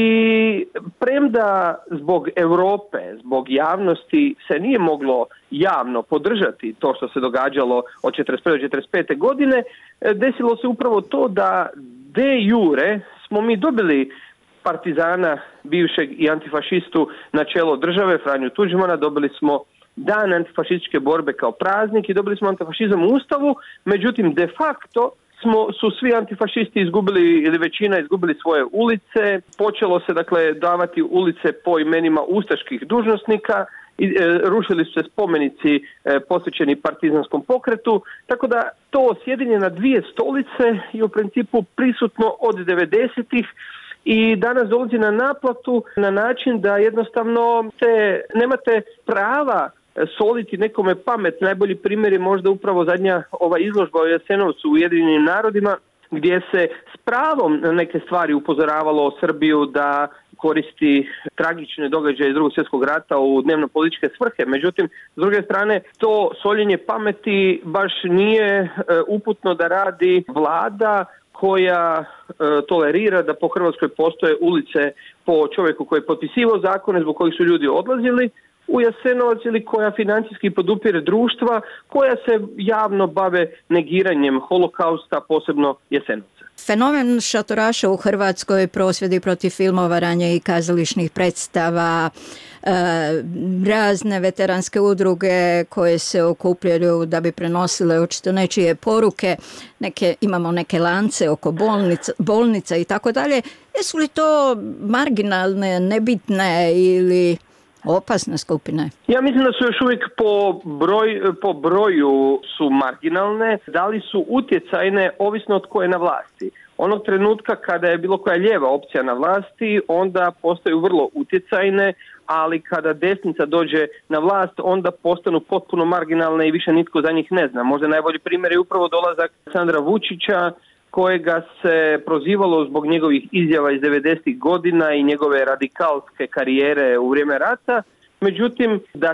premda zbog Europe, zbog javnosti se nije moglo javno podržati to što se događalo od 41. do 45. godine, desilo se upravo to da de jure smo mi dobili partizana bivšeg i antifašistu na čelo države, Franju Tuđmana, dobili smo dan antifašističke borbe kao praznik i dobili smo antifašizam u Ustavu, međutim de facto su svi antifašisti izgubili ili većina izgubili svoje ulice, počelo se dakle davati ulice po imenima ustaških dužnosnika, rušili su se spomenici posvećeni partizanskom pokretu, tako da to sjedinje na dvije stolice je u principu prisutno od 90-ih i danas dolazi na naplatu na način da jednostavno nemate prava soliti nekome pamet. Najbolji primjer je možda upravo zadnja ova izložba u Jasenovcu u Ujedinjenim narodima, gdje se s pravom na neke stvari upozoravalo Srbiju da koristi tragične događaje iz Drugog svjetskog rata u dnevno-političke svrhe. Međutim, s druge strane, to soljenje pameti baš nije uputno da radi vlada koja tolerira da po Hrvatskoj postoje ulice po čovjeku koji je potpisivao zakone zbog kojih su ljudi odlazili u Jasenovac ili koja financijski podupire društva koja se javno bave negiranjem holokausta, posebno Jasenovca. Fenomen šatoraša u Hrvatskoj, prosvjedi protiv filmovaranja i kazališnih predstava, razne veteranske udruge koje se okupljaju da bi prenosile očito nečije poruke, imamo neke lance oko bolnica i tako dalje. Jesu li to marginalne, nebitne ili opasne skupine? Ja mislim da su još uvijek po broju su marginalne, da li su utjecajne ovisno od koje je na vlasti. Onog trenutka kada je bilo koja lijeva opcija na vlasti, onda postaju vrlo utjecajne, ali kada desnica dođe na vlast, onda postanu potpuno marginalne i više nitko za njih ne zna. Možda najbolji primjer je upravo dolazak Aleksandra Vučića, kojega se prozivalo zbog njegovih izjava iz 90. godina i njegove radikalske karijere u vrijeme rata. Međutim, da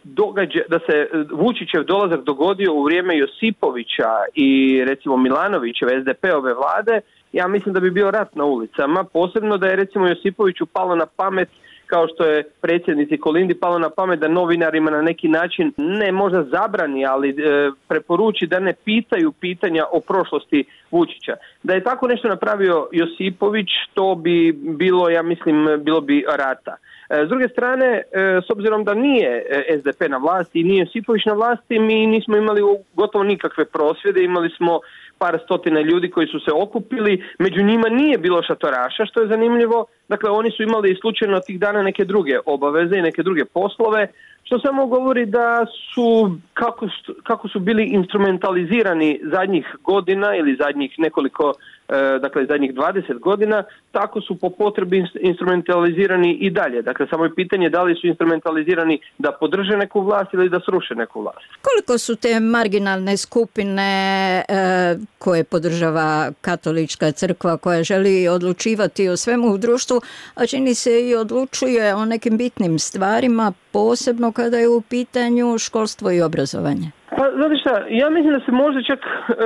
se Vučićev dolazak dogodio u vrijeme Josipovića i recimo Milanovićeve SDP-ove vlade, ja mislim da bi bio rat na ulicama, posebno da je recimo Josipoviću palo na pamet, kao što je predsjednici Kolindi palo na pamet da novinarima na neki način ne možda zabrani, ali preporuči da ne pitaju pitanja o prošlosti Vučića. Da je tako nešto napravio Josipović, to bi bilo, ja mislim, bilo bi rata. S druge strane, s obzirom da nije SDP na vlasti i nije Josipović na vlasti, mi nismo imali gotovo nikakve prosvjede, imali smo par stotina ljudi koji su se okupili, među njima nije bilo šatoraša, što je zanimljivo. Dakle, oni su imali slučajno tih dana neke druge obaveze i neke druge poslove, što samo govori da su, kako su bili instrumentalizirani zadnjih godina ili zadnjih nekoliko dakle zadnjih 20 godina, tako su po potrebi instrumentalizirani i dalje. Dakle, samo je pitanje da li su instrumentalizirani da podrže neku vlast ili da sruše neku vlast. Koliko su te marginalne skupine koje podržava katolička crkva, koja želi odlučivati o svemu u društvu, a čini se i odlučuje o nekim bitnim stvarima, posebno kada je u pitanju školstvo i obrazovanje? Pa, znate šta, ja mislim da se možda čak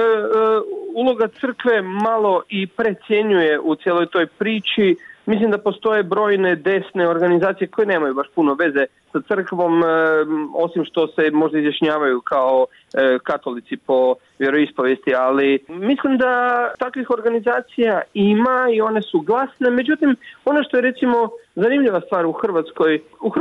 uloga crkve malo i precijenjuje u cijeloj toj priči. Mislim da postoje brojne desne organizacije koje nemaju baš puno veze sa crkvom, osim što se možda izjašnjavaju kao katolici po vjeroispovijesti, ali mislim da takvih organizacija ima i one su glasne. Međutim, ono što je recimo zanimljiva stvar u Hrvatskoj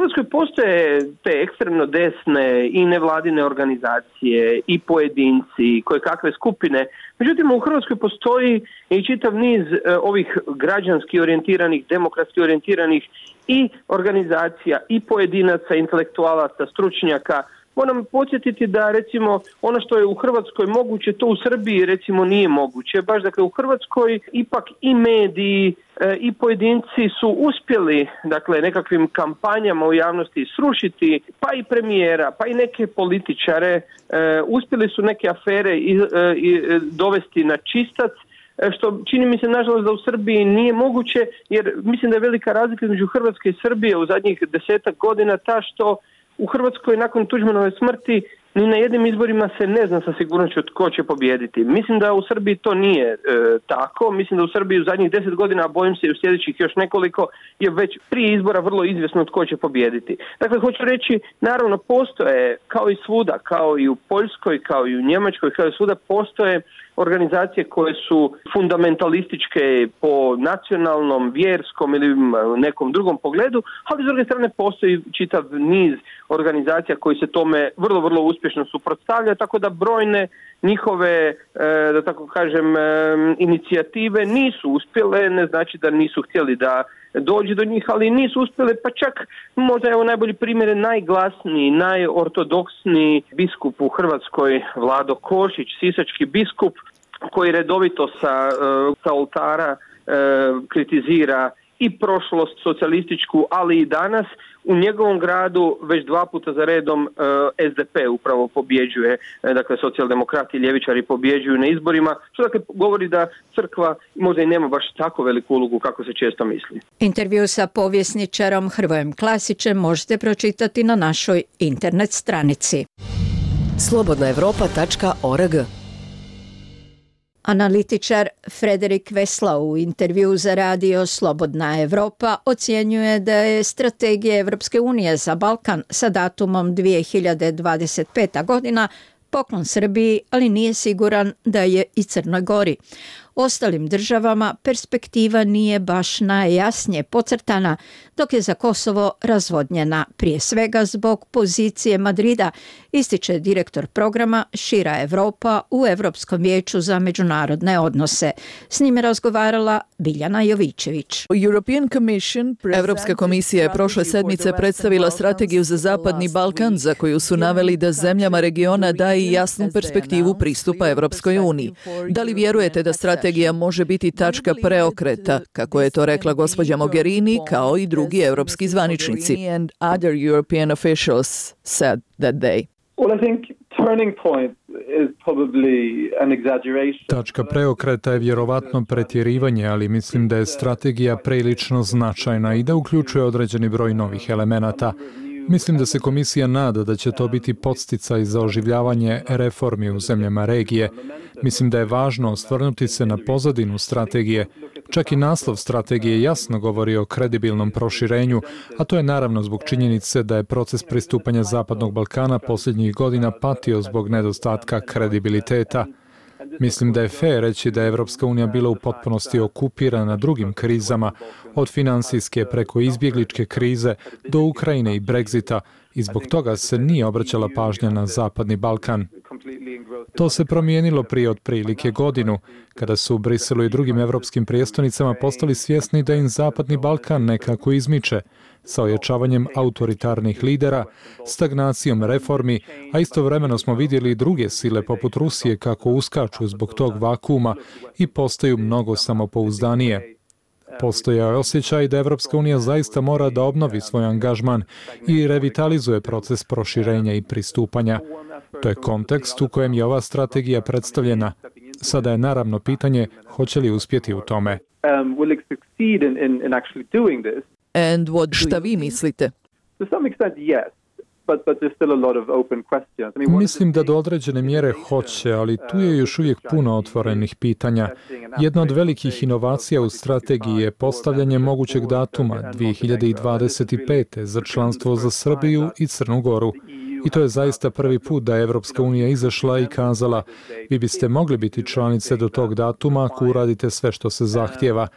postoje te ekstremno desne i nevladine organizacije i pojedinci, koje kakve skupine. Međutim, u Hrvatskoj postoji i čitav niz ovih građanski orijentiranih, demokratski orijentiranih i organizacija i pojedinaca, intelektualaca, stručnjaka. Moram podsjetiti da recimo ono što je u Hrvatskoj moguće, to u Srbiji recimo nije moguće. Baš dakle u Hrvatskoj ipak i mediji i pojedinci su uspjeli dakle nekakvim kampanjama u javnosti srušiti pa i premijera, pa i neke političare, uspjeli su neke afere i dovesti na čistac, što čini mi se nažalost da u Srbiji nije moguće, jer mislim da je velika razlika između Hrvatske i Srbije u zadnjih 10 godina ta što u Hrvatskoj nakon Tuđmanove smrti ni na jednim izborima se ne zna sa sigurnošću tko će pobijediti. Mislim da u Srbiji to nije tako. Mislim da u Srbiji u zadnjih 10 godina, a bojim se i u sljedećih još nekoliko, je već prije izbora vrlo izvjesno tko će pobijediti. Dakle, hoću reći, naravno postoje, kao i svuda, kao i u Poljskoj, kao i u Njemačkoj, kao i svuda, postoje organizacije koje su fundamentalističke po nacionalnom, vjerskom ili nekom drugom pogledu, ali s druge strane postoji čitav niz organizacija koji se tome vrlo, vrlo uspješno suprotstavlja, tako da brojne njihove, da tako kažem, inicijative nisu uspjele, ne znači da nisu htjeli da dođe do njih, ali nisu uspjele, pa čak možda evo najbolji primjer je najglasniji, najortodoksniji biskup u Hrvatskoj, Vlado Košić, sisački biskup, koji redovito sa oltara kritizira i prošlost socijalističku, ali i danas. U njegovom gradu već 2 puta za redom SDP upravo pobjeđuje, dakle socijaldemokrati i ljevičari pobjeđuju na izborima, što dakle govori da crkva možda i nema baš tako veliku ulogu kako se često misli. Intervju sa povjesničarom Hrvojem Klasićem možete pročitati na našoj internet stranici. slobodnaevropa.org. Analitičar Frederik Vesla u intervju za radio Slobodna Evropa ocjenjuje da je strategija Evropske unije za Balkan sa datumom 2025. godina poklon Srbiji, ali nije siguran da je i Crnoj Gori. Ostalim državama perspektiva nije baš najjasnije podcrtana, dok je za Kosovo razvodnjena, prije svega zbog pozicije Madrida, ističe direktor programa Šira Evropa u Evropskom vijeću za međunarodne odnose. S njime razgovarala Biljana Jovićević. Evropska komisija je prošle sedmice predstavila strategiju za Zapadni Balkan, za koju su naveli da zemljama regiona daje jasnu perspektivu pristupa Evropskoj uniji. Da li vjerujete da strategija može biti tačka preokreta, kako je to rekla gospođa Mogherini, kao i drugi evropski zvaničnici? Tačka preokreta je vjerovatno pretjerivanje, ali mislim da je strategija prilično značajna i da uključuje određeni broj novih elemenata. Mislim da se komisija nada da će to biti podsticaj za oživljavanje reformi u zemljama regije. Mislim da je važno osvrnuti se na pozadinu strategije. Čak i naslov strategije jasno govori o kredibilnom proširenju, a to je naravno zbog činjenice da je proces pristupanja Zapadnog Balkana posljednjih godina patio zbog nedostatka kredibiliteta. Mislim da je fair reći da je Evropska unija bila u potpunosti okupirana drugim krizama, od finansijske preko izbjegličke krize do Ukrajine i Brexita, i zbog toga se nije obraćala pažnja na Zapadni Balkan. To se promijenilo prije otprilike godinu, kada su u Briselu i drugim evropskim prijestonicama postali svjesni da im Zapadni Balkan nekako izmiče, sa ojačavanjem autoritarnih lidera, stagnacijom reformi, a istovremeno smo vidjeli i druge sile poput Rusije kako uskaču zbog tog vakuuma i postaju mnogo samopouzdanije. Postojao je osjećaj da Evropska unija zaista mora da obnovi svoj angažman i revitalizuje proces proširenja i pristupanja. To je kontekst u kojem je ova strategija predstavljena. Sada je naravno pitanje hoće li uspjeti u tome. Šta vi mislite? Mislim da do određene mjere hoće, ali tu je još uvijek puno otvorenih pitanja. Jedna od velikih inovacija u strategiji je postavljanje mogućeg datuma 2025. za članstvo za Srbiju i Crnu Goru. I to je zaista prvi put da je Evropska unija izašla i kazala: vi biste mogli biti članice do tog datuma ako uradite sve što se zahtjeva.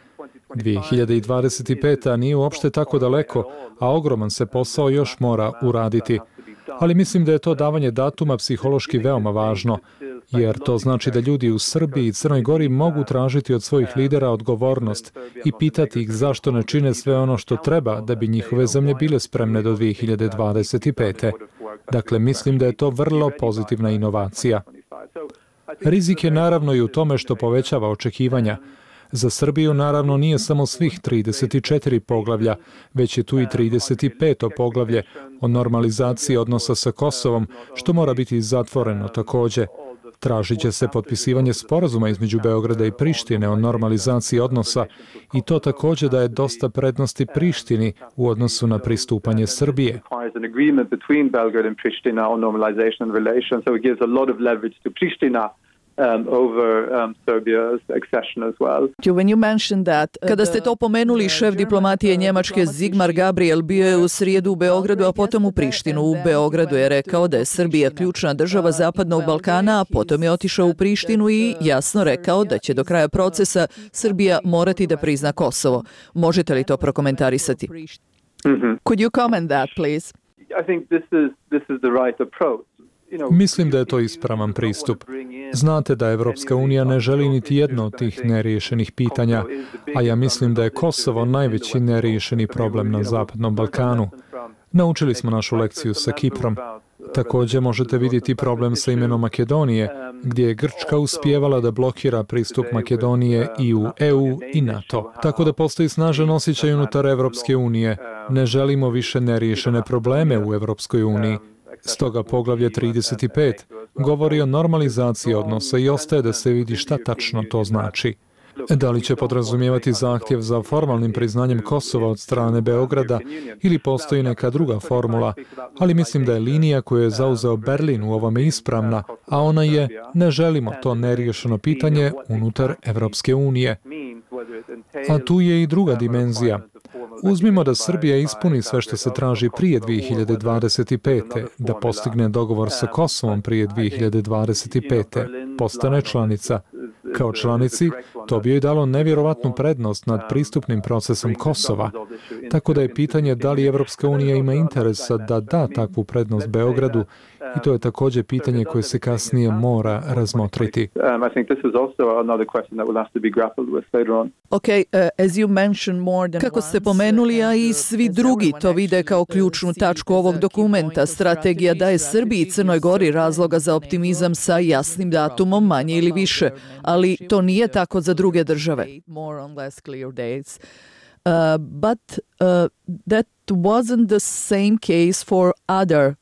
2025. nije uopšte tako daleko, a ogroman se posao još mora uraditi. Ali mislim da je to davanje datuma psihološki veoma važno, jer to znači da ljudi u Srbiji i Crnoj Gori mogu tražiti od svojih lidera odgovornost i pitati ih zašto ne čine sve ono što treba da bi njihove zemlje bile spremne do 2025. Dakle, mislim da je to vrlo pozitivna inovacija. Rizik je naravno i u tome što povećava očekivanja. Za Srbiju naravno nije samo svih 34 poglavlja, već je tu i 35. poglavlje o normalizaciji odnosa sa Kosovom, što mora biti zatvoreno također. Tražit će se potpisivanje sporazuma između Beograda i Prištine o normalizaciji odnosa i to također daje dosta prednosti Prištini u odnosu na pristupanje Srbije. Kada ste to pomenuli, šef diplomatije Njemačke Sigmar Gabriel bio je u srijedu u Beogradu, a potom u Prištinu. U Beogradu je rekao da je Srbija ključna država Zapadnog Balkana, a potom je otišao u Prištinu i jasno rekao da će do kraja procesa Srbija morati da prizna Kosovo. Možete li to prokomentarisati? Could you comment that, please? I think this is the right approach. Mislim da je to ispravan pristup. Znate da Evropska unija ne želi niti jedno od tih neriješenih pitanja, a ja mislim da je Kosovo najveći neriješeni problem na Zapadnom Balkanu. Naučili smo našu lekciju sa Kiprom. Također možete vidjeti problem sa imenom Makedonije, gdje je Grčka uspijevala da blokira pristup Makedonije i u EU i NATO. Tako da postoji snažan osjećaj unutar Evropske unije. Ne želimo više neriješene probleme u Evropskoj uniji. Stoga poglavlje 35 govori o normalizaciji odnosa i ostaje da se vidi šta tačno to znači. Da li će podrazumijevati zahtjev za formalnim priznanjem Kosova od strane Beograda ili postoji neka druga formula, ali mislim da je linija koju je zauzeo Berlin u ovome ispravna, a ona je: ne želimo to neriješeno pitanje unutar Evropske unije. A tu je i druga dimenzija. Uzmimo da Srbija ispuni sve što se traži prije 2025. da postigne dogovor sa Kosovom prije 2025. postane članica. Kao članici, to bi joj dalo nevjerovatnu prednost nad pristupnim procesom Kosova. Tako da je pitanje da li Evropska unija ima interesa da da takvu prednost Beogradu, i to je također pitanje koje se kasnije mora razmotriti. Kako ste pomenuli, a i svi drugi to vide kao ključnu tačku ovog dokumenta, strategija daje Srbiji i Crnoj Gori razloga za optimizam sa jasnim datumom, manje ili više, ali to nije tako za druge države. But that wasn't the same case for other.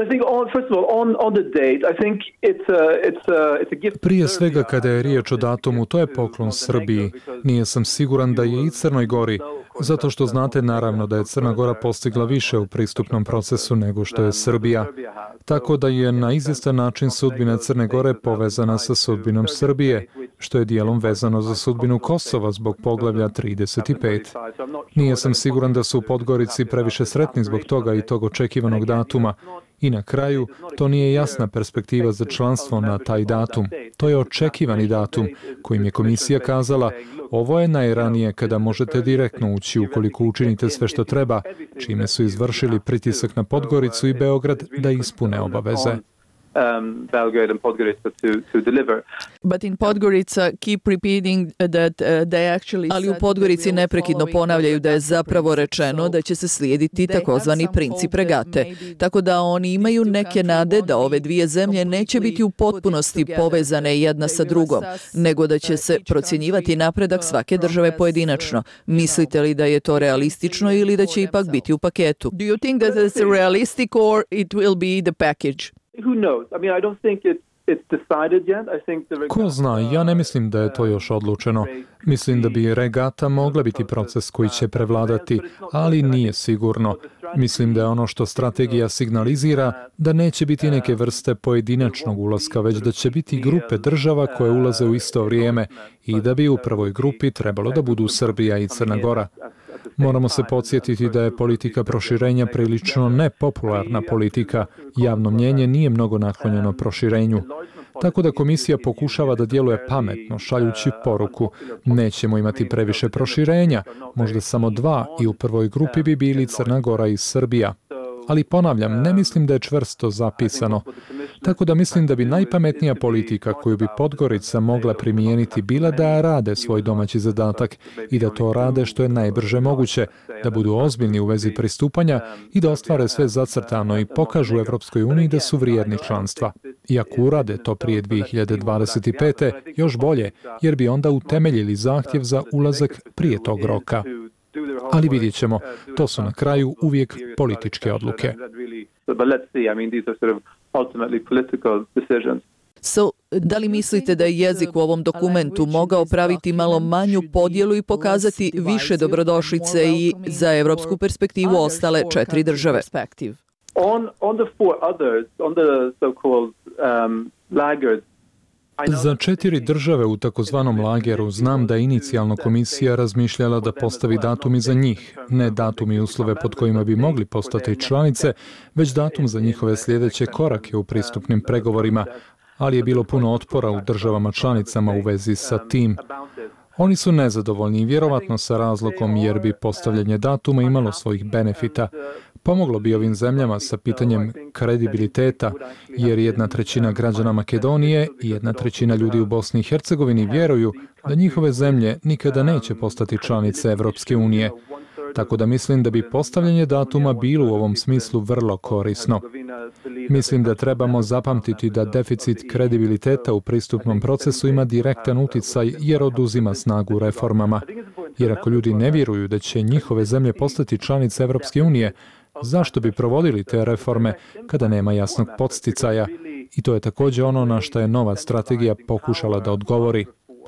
Prije svega, kada je riječ o datumu, to je poklon Srbiji. Nije sam siguran da je i Crnoj Gori, zato što znate naravno da je Crna Gora postigla više u pristupnom procesu nego što je Srbija. Tako da je na izvjestan način sudbina Crne Gore povezana sa sudbinom Srbije, što je dijelom vezano za sudbinu Kosova zbog poglavlja 35. Nije sam siguran da su u Podgorici previše sretni zbog toga i tog očekivanog datuma. I na kraju, to nije jasna perspektiva za članstvo na taj datum. To je očekivani datum kojim je komisija kazala: ovo je najranije kada možete direktno ući ukoliko učinite sve što treba, čime su izvršili pritisak na Podgoricu i Beograd da ispune obaveze. Belgrade and Podgorica to deliver. But in Podgorica keep repeating that they actually. Ali u Podgorici neprekidno ponavljaju da je zapravo rečeno da će se slijediti takozvani princip regate. Tako da oni imaju neke nade da ove dvije zemlje neće biti u potpunosti povezane jedna sa drugom, nego da će se procjenjivati napredak svake države pojedinačno. Mislite li da je to realistično ili da će ipak biti u paketu? Do you think that it's realistic or it will be the package? Who knows? I mean, I don't think it's decided yet. I think the Ko zna, ja ne mislim da je to još odlučeno. Mislim da bi regata mogla biti proces koji će prevladati, ali nije sigurno. Mislim da je ono što strategija signalizira da neće biti neke vrste pojedinačnog ulaska, već da će biti grupe država koje ulaze u isto vrijeme i da bi u prvoj grupi trebalo da budu Srbija i Crna Gora. Moramo se podsjetiti da je politika proširenja prilično nepopularna politika. Javno mnjenje nije mnogo naklonjeno proširenju. Tako da komisija pokušava da djeluje pametno, šaljući poruku. Nećemo imati previše proširenja, možda samo 2 i u prvoj grupi bi bili Crna Gora i Srbija. Ali ponavljam, ne mislim da je čvrsto zapisano. Tako da mislim da bi najpametnija politika koju bi Podgorica mogla primijeniti bila da rade svoj domaći zadatak i da to rade što je najbrže moguće, da budu ozbiljni u vezi pristupanja i da ostvare sve zacrtano i pokažu Evropskoj uniji da su vrijedni članstva. I ako urade to prije 2025. još bolje, jer bi onda utemeljili zahtjev za ulazak prije tog roka. Ali vidjet ćemo, to su na kraju uvijek političke odluke. Da li mislite da je jezik u ovom dokumentu mogao praviti malo manju podjelu i pokazati više dobrodošlice i za evropsku perspektivu ostale 4 države? On the 4 others, on the so-called laggards, Za 4 države u takozvanom lageru znam da je inicijalno komisija razmišljala da postavi datum i za njih, ne datum i uslove pod kojima bi mogli postati članice, već datum za njihove sljedeće korake u pristupnim pregovorima, ali je bilo puno otpora u državama članicama u vezi sa tim. Oni su nezadovoljni i vjerovatno sa razlogom jer bi postavljanje datuma imalo svojih benefita. Pomoglo bi ovim zemljama sa pitanjem kredibiliteta, jer 1/3 građana Makedonije i 1/3 ljudi u Bosni i Hercegovini vjeruju da njihove zemlje nikada neće postati članice Evropske unije. Tako da mislim da bi postavljanje datuma bilo u ovom smislu vrlo korisno. Mislim da trebamo zapamtiti da deficit kredibiliteta u pristupnom procesu ima direktan uticaj jer oduzima snagu reformama. Jer ako ljudi ne vjeruju da će njihove zemlje postati članice Evropske unije, zašto bi provodili te reforme kada nema jasnog podsticaja? I to je također ono na što je nova strategija pokušala da odgovori.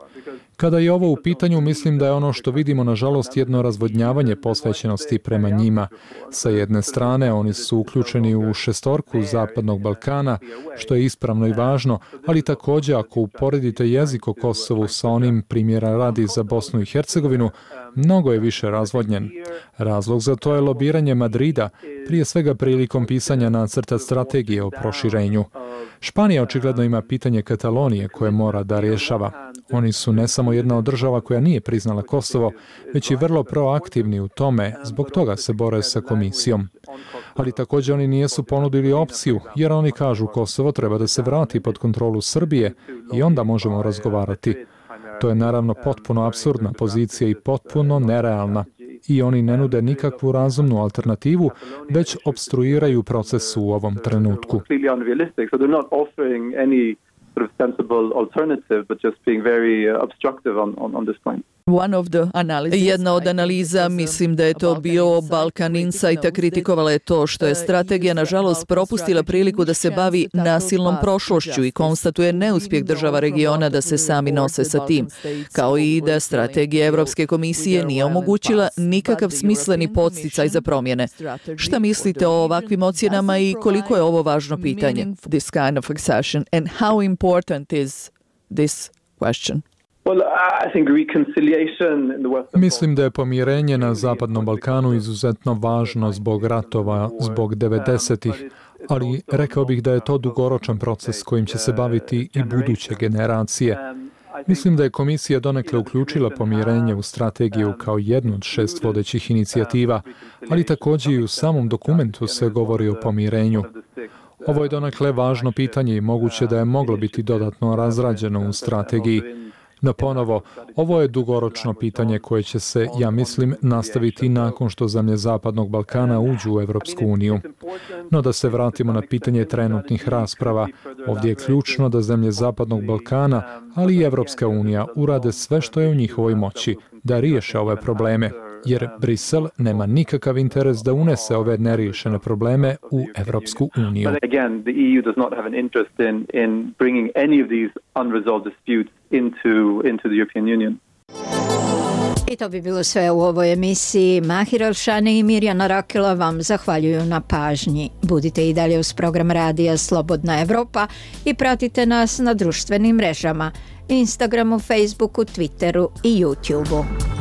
Kada je ovo u pitanju, mislim da je ono što vidimo, nažalost, jedno razvodnjavanje posvećenosti prema njima. Sa jedne strane, oni su uključeni u šestorku Zapadnog Balkana, što je ispravno i važno, ali također ako uporedite jezik o Kosovu sa onim primjera radi za Bosnu i Hercegovinu, mnogo je više razvodnjen. Razlog za to je lobiranje Madrida, prije svega prilikom pisanja nacrta strategije o proširenju. Španija očigledno ima pitanje Katalonije koje mora da rješava. Oni su ne samo jedna od država koja nije priznala Kosovo, već i vrlo proaktivni u tome, zbog toga se bore sa komisijom. Ali također oni nisu ponudili opciju, jer oni kažu Kosovo treba da se vrati pod kontrolu Srbije i onda možemo razgovarati. To je naravno potpuno apsurdna pozicija i potpuno nerealna. I oni ne nude nikakvu razumnu alternativu, već opstruiraju proces u ovom trenutku. Jedna od analiza, mislim da je to bio Balkan Insight, kritikovala je to što je strategija nažalost propustila priliku da se bavi nasilnom prošlošću i konstatuje neuspjeh država regiona da se sami nose sa tim, kao i da strategija Evropske komisije nije omogućila nikakav smisleni podsticaj za promjene. Šta mislite o ovakvim ocjenama i koliko je ovo važno pitanje? This kind of accession and how important is this question? Mislim da je pomirenje na Zapadnom Balkanu izuzetno važno zbog ratova, zbog 90-ih, ali rekao bih da je to dugoročan proces kojim će se baviti i buduće generacije. Mislim da je komisija donekle uključila pomirenje u strategiju kao jednu od 6 vodećih inicijativa, ali također i u samom dokumentu se govori o pomirenju. Ovo je donekle važno pitanje i moguće da je moglo biti dodatno razrađeno u strategiji. No ponovo, ovo je dugoročno pitanje koje će se, ja mislim, nastaviti nakon što zemlje Zapadnog Balkana uđu u Evropsku uniju. No da se vratimo na pitanje trenutnih rasprava, ovdje je ključno da zemlje Zapadnog Balkana, ali i Evropska unija urade sve što je u njihovoj moći, da riješe ove probleme, jer Brisel nema nikakav interes da unese ove neriješene probleme u Evropsku uniju. I to bi bilo sve u ovoj emisiji. Mahir Alšani i Mirjana Rakela vam zahvaljuju na pažnji. Budite i dalje uz program Radija Slobodna Evropa i pratite nas na društvenim mrežama, Instagramu, Facebooku, Twitteru i YouTubeu.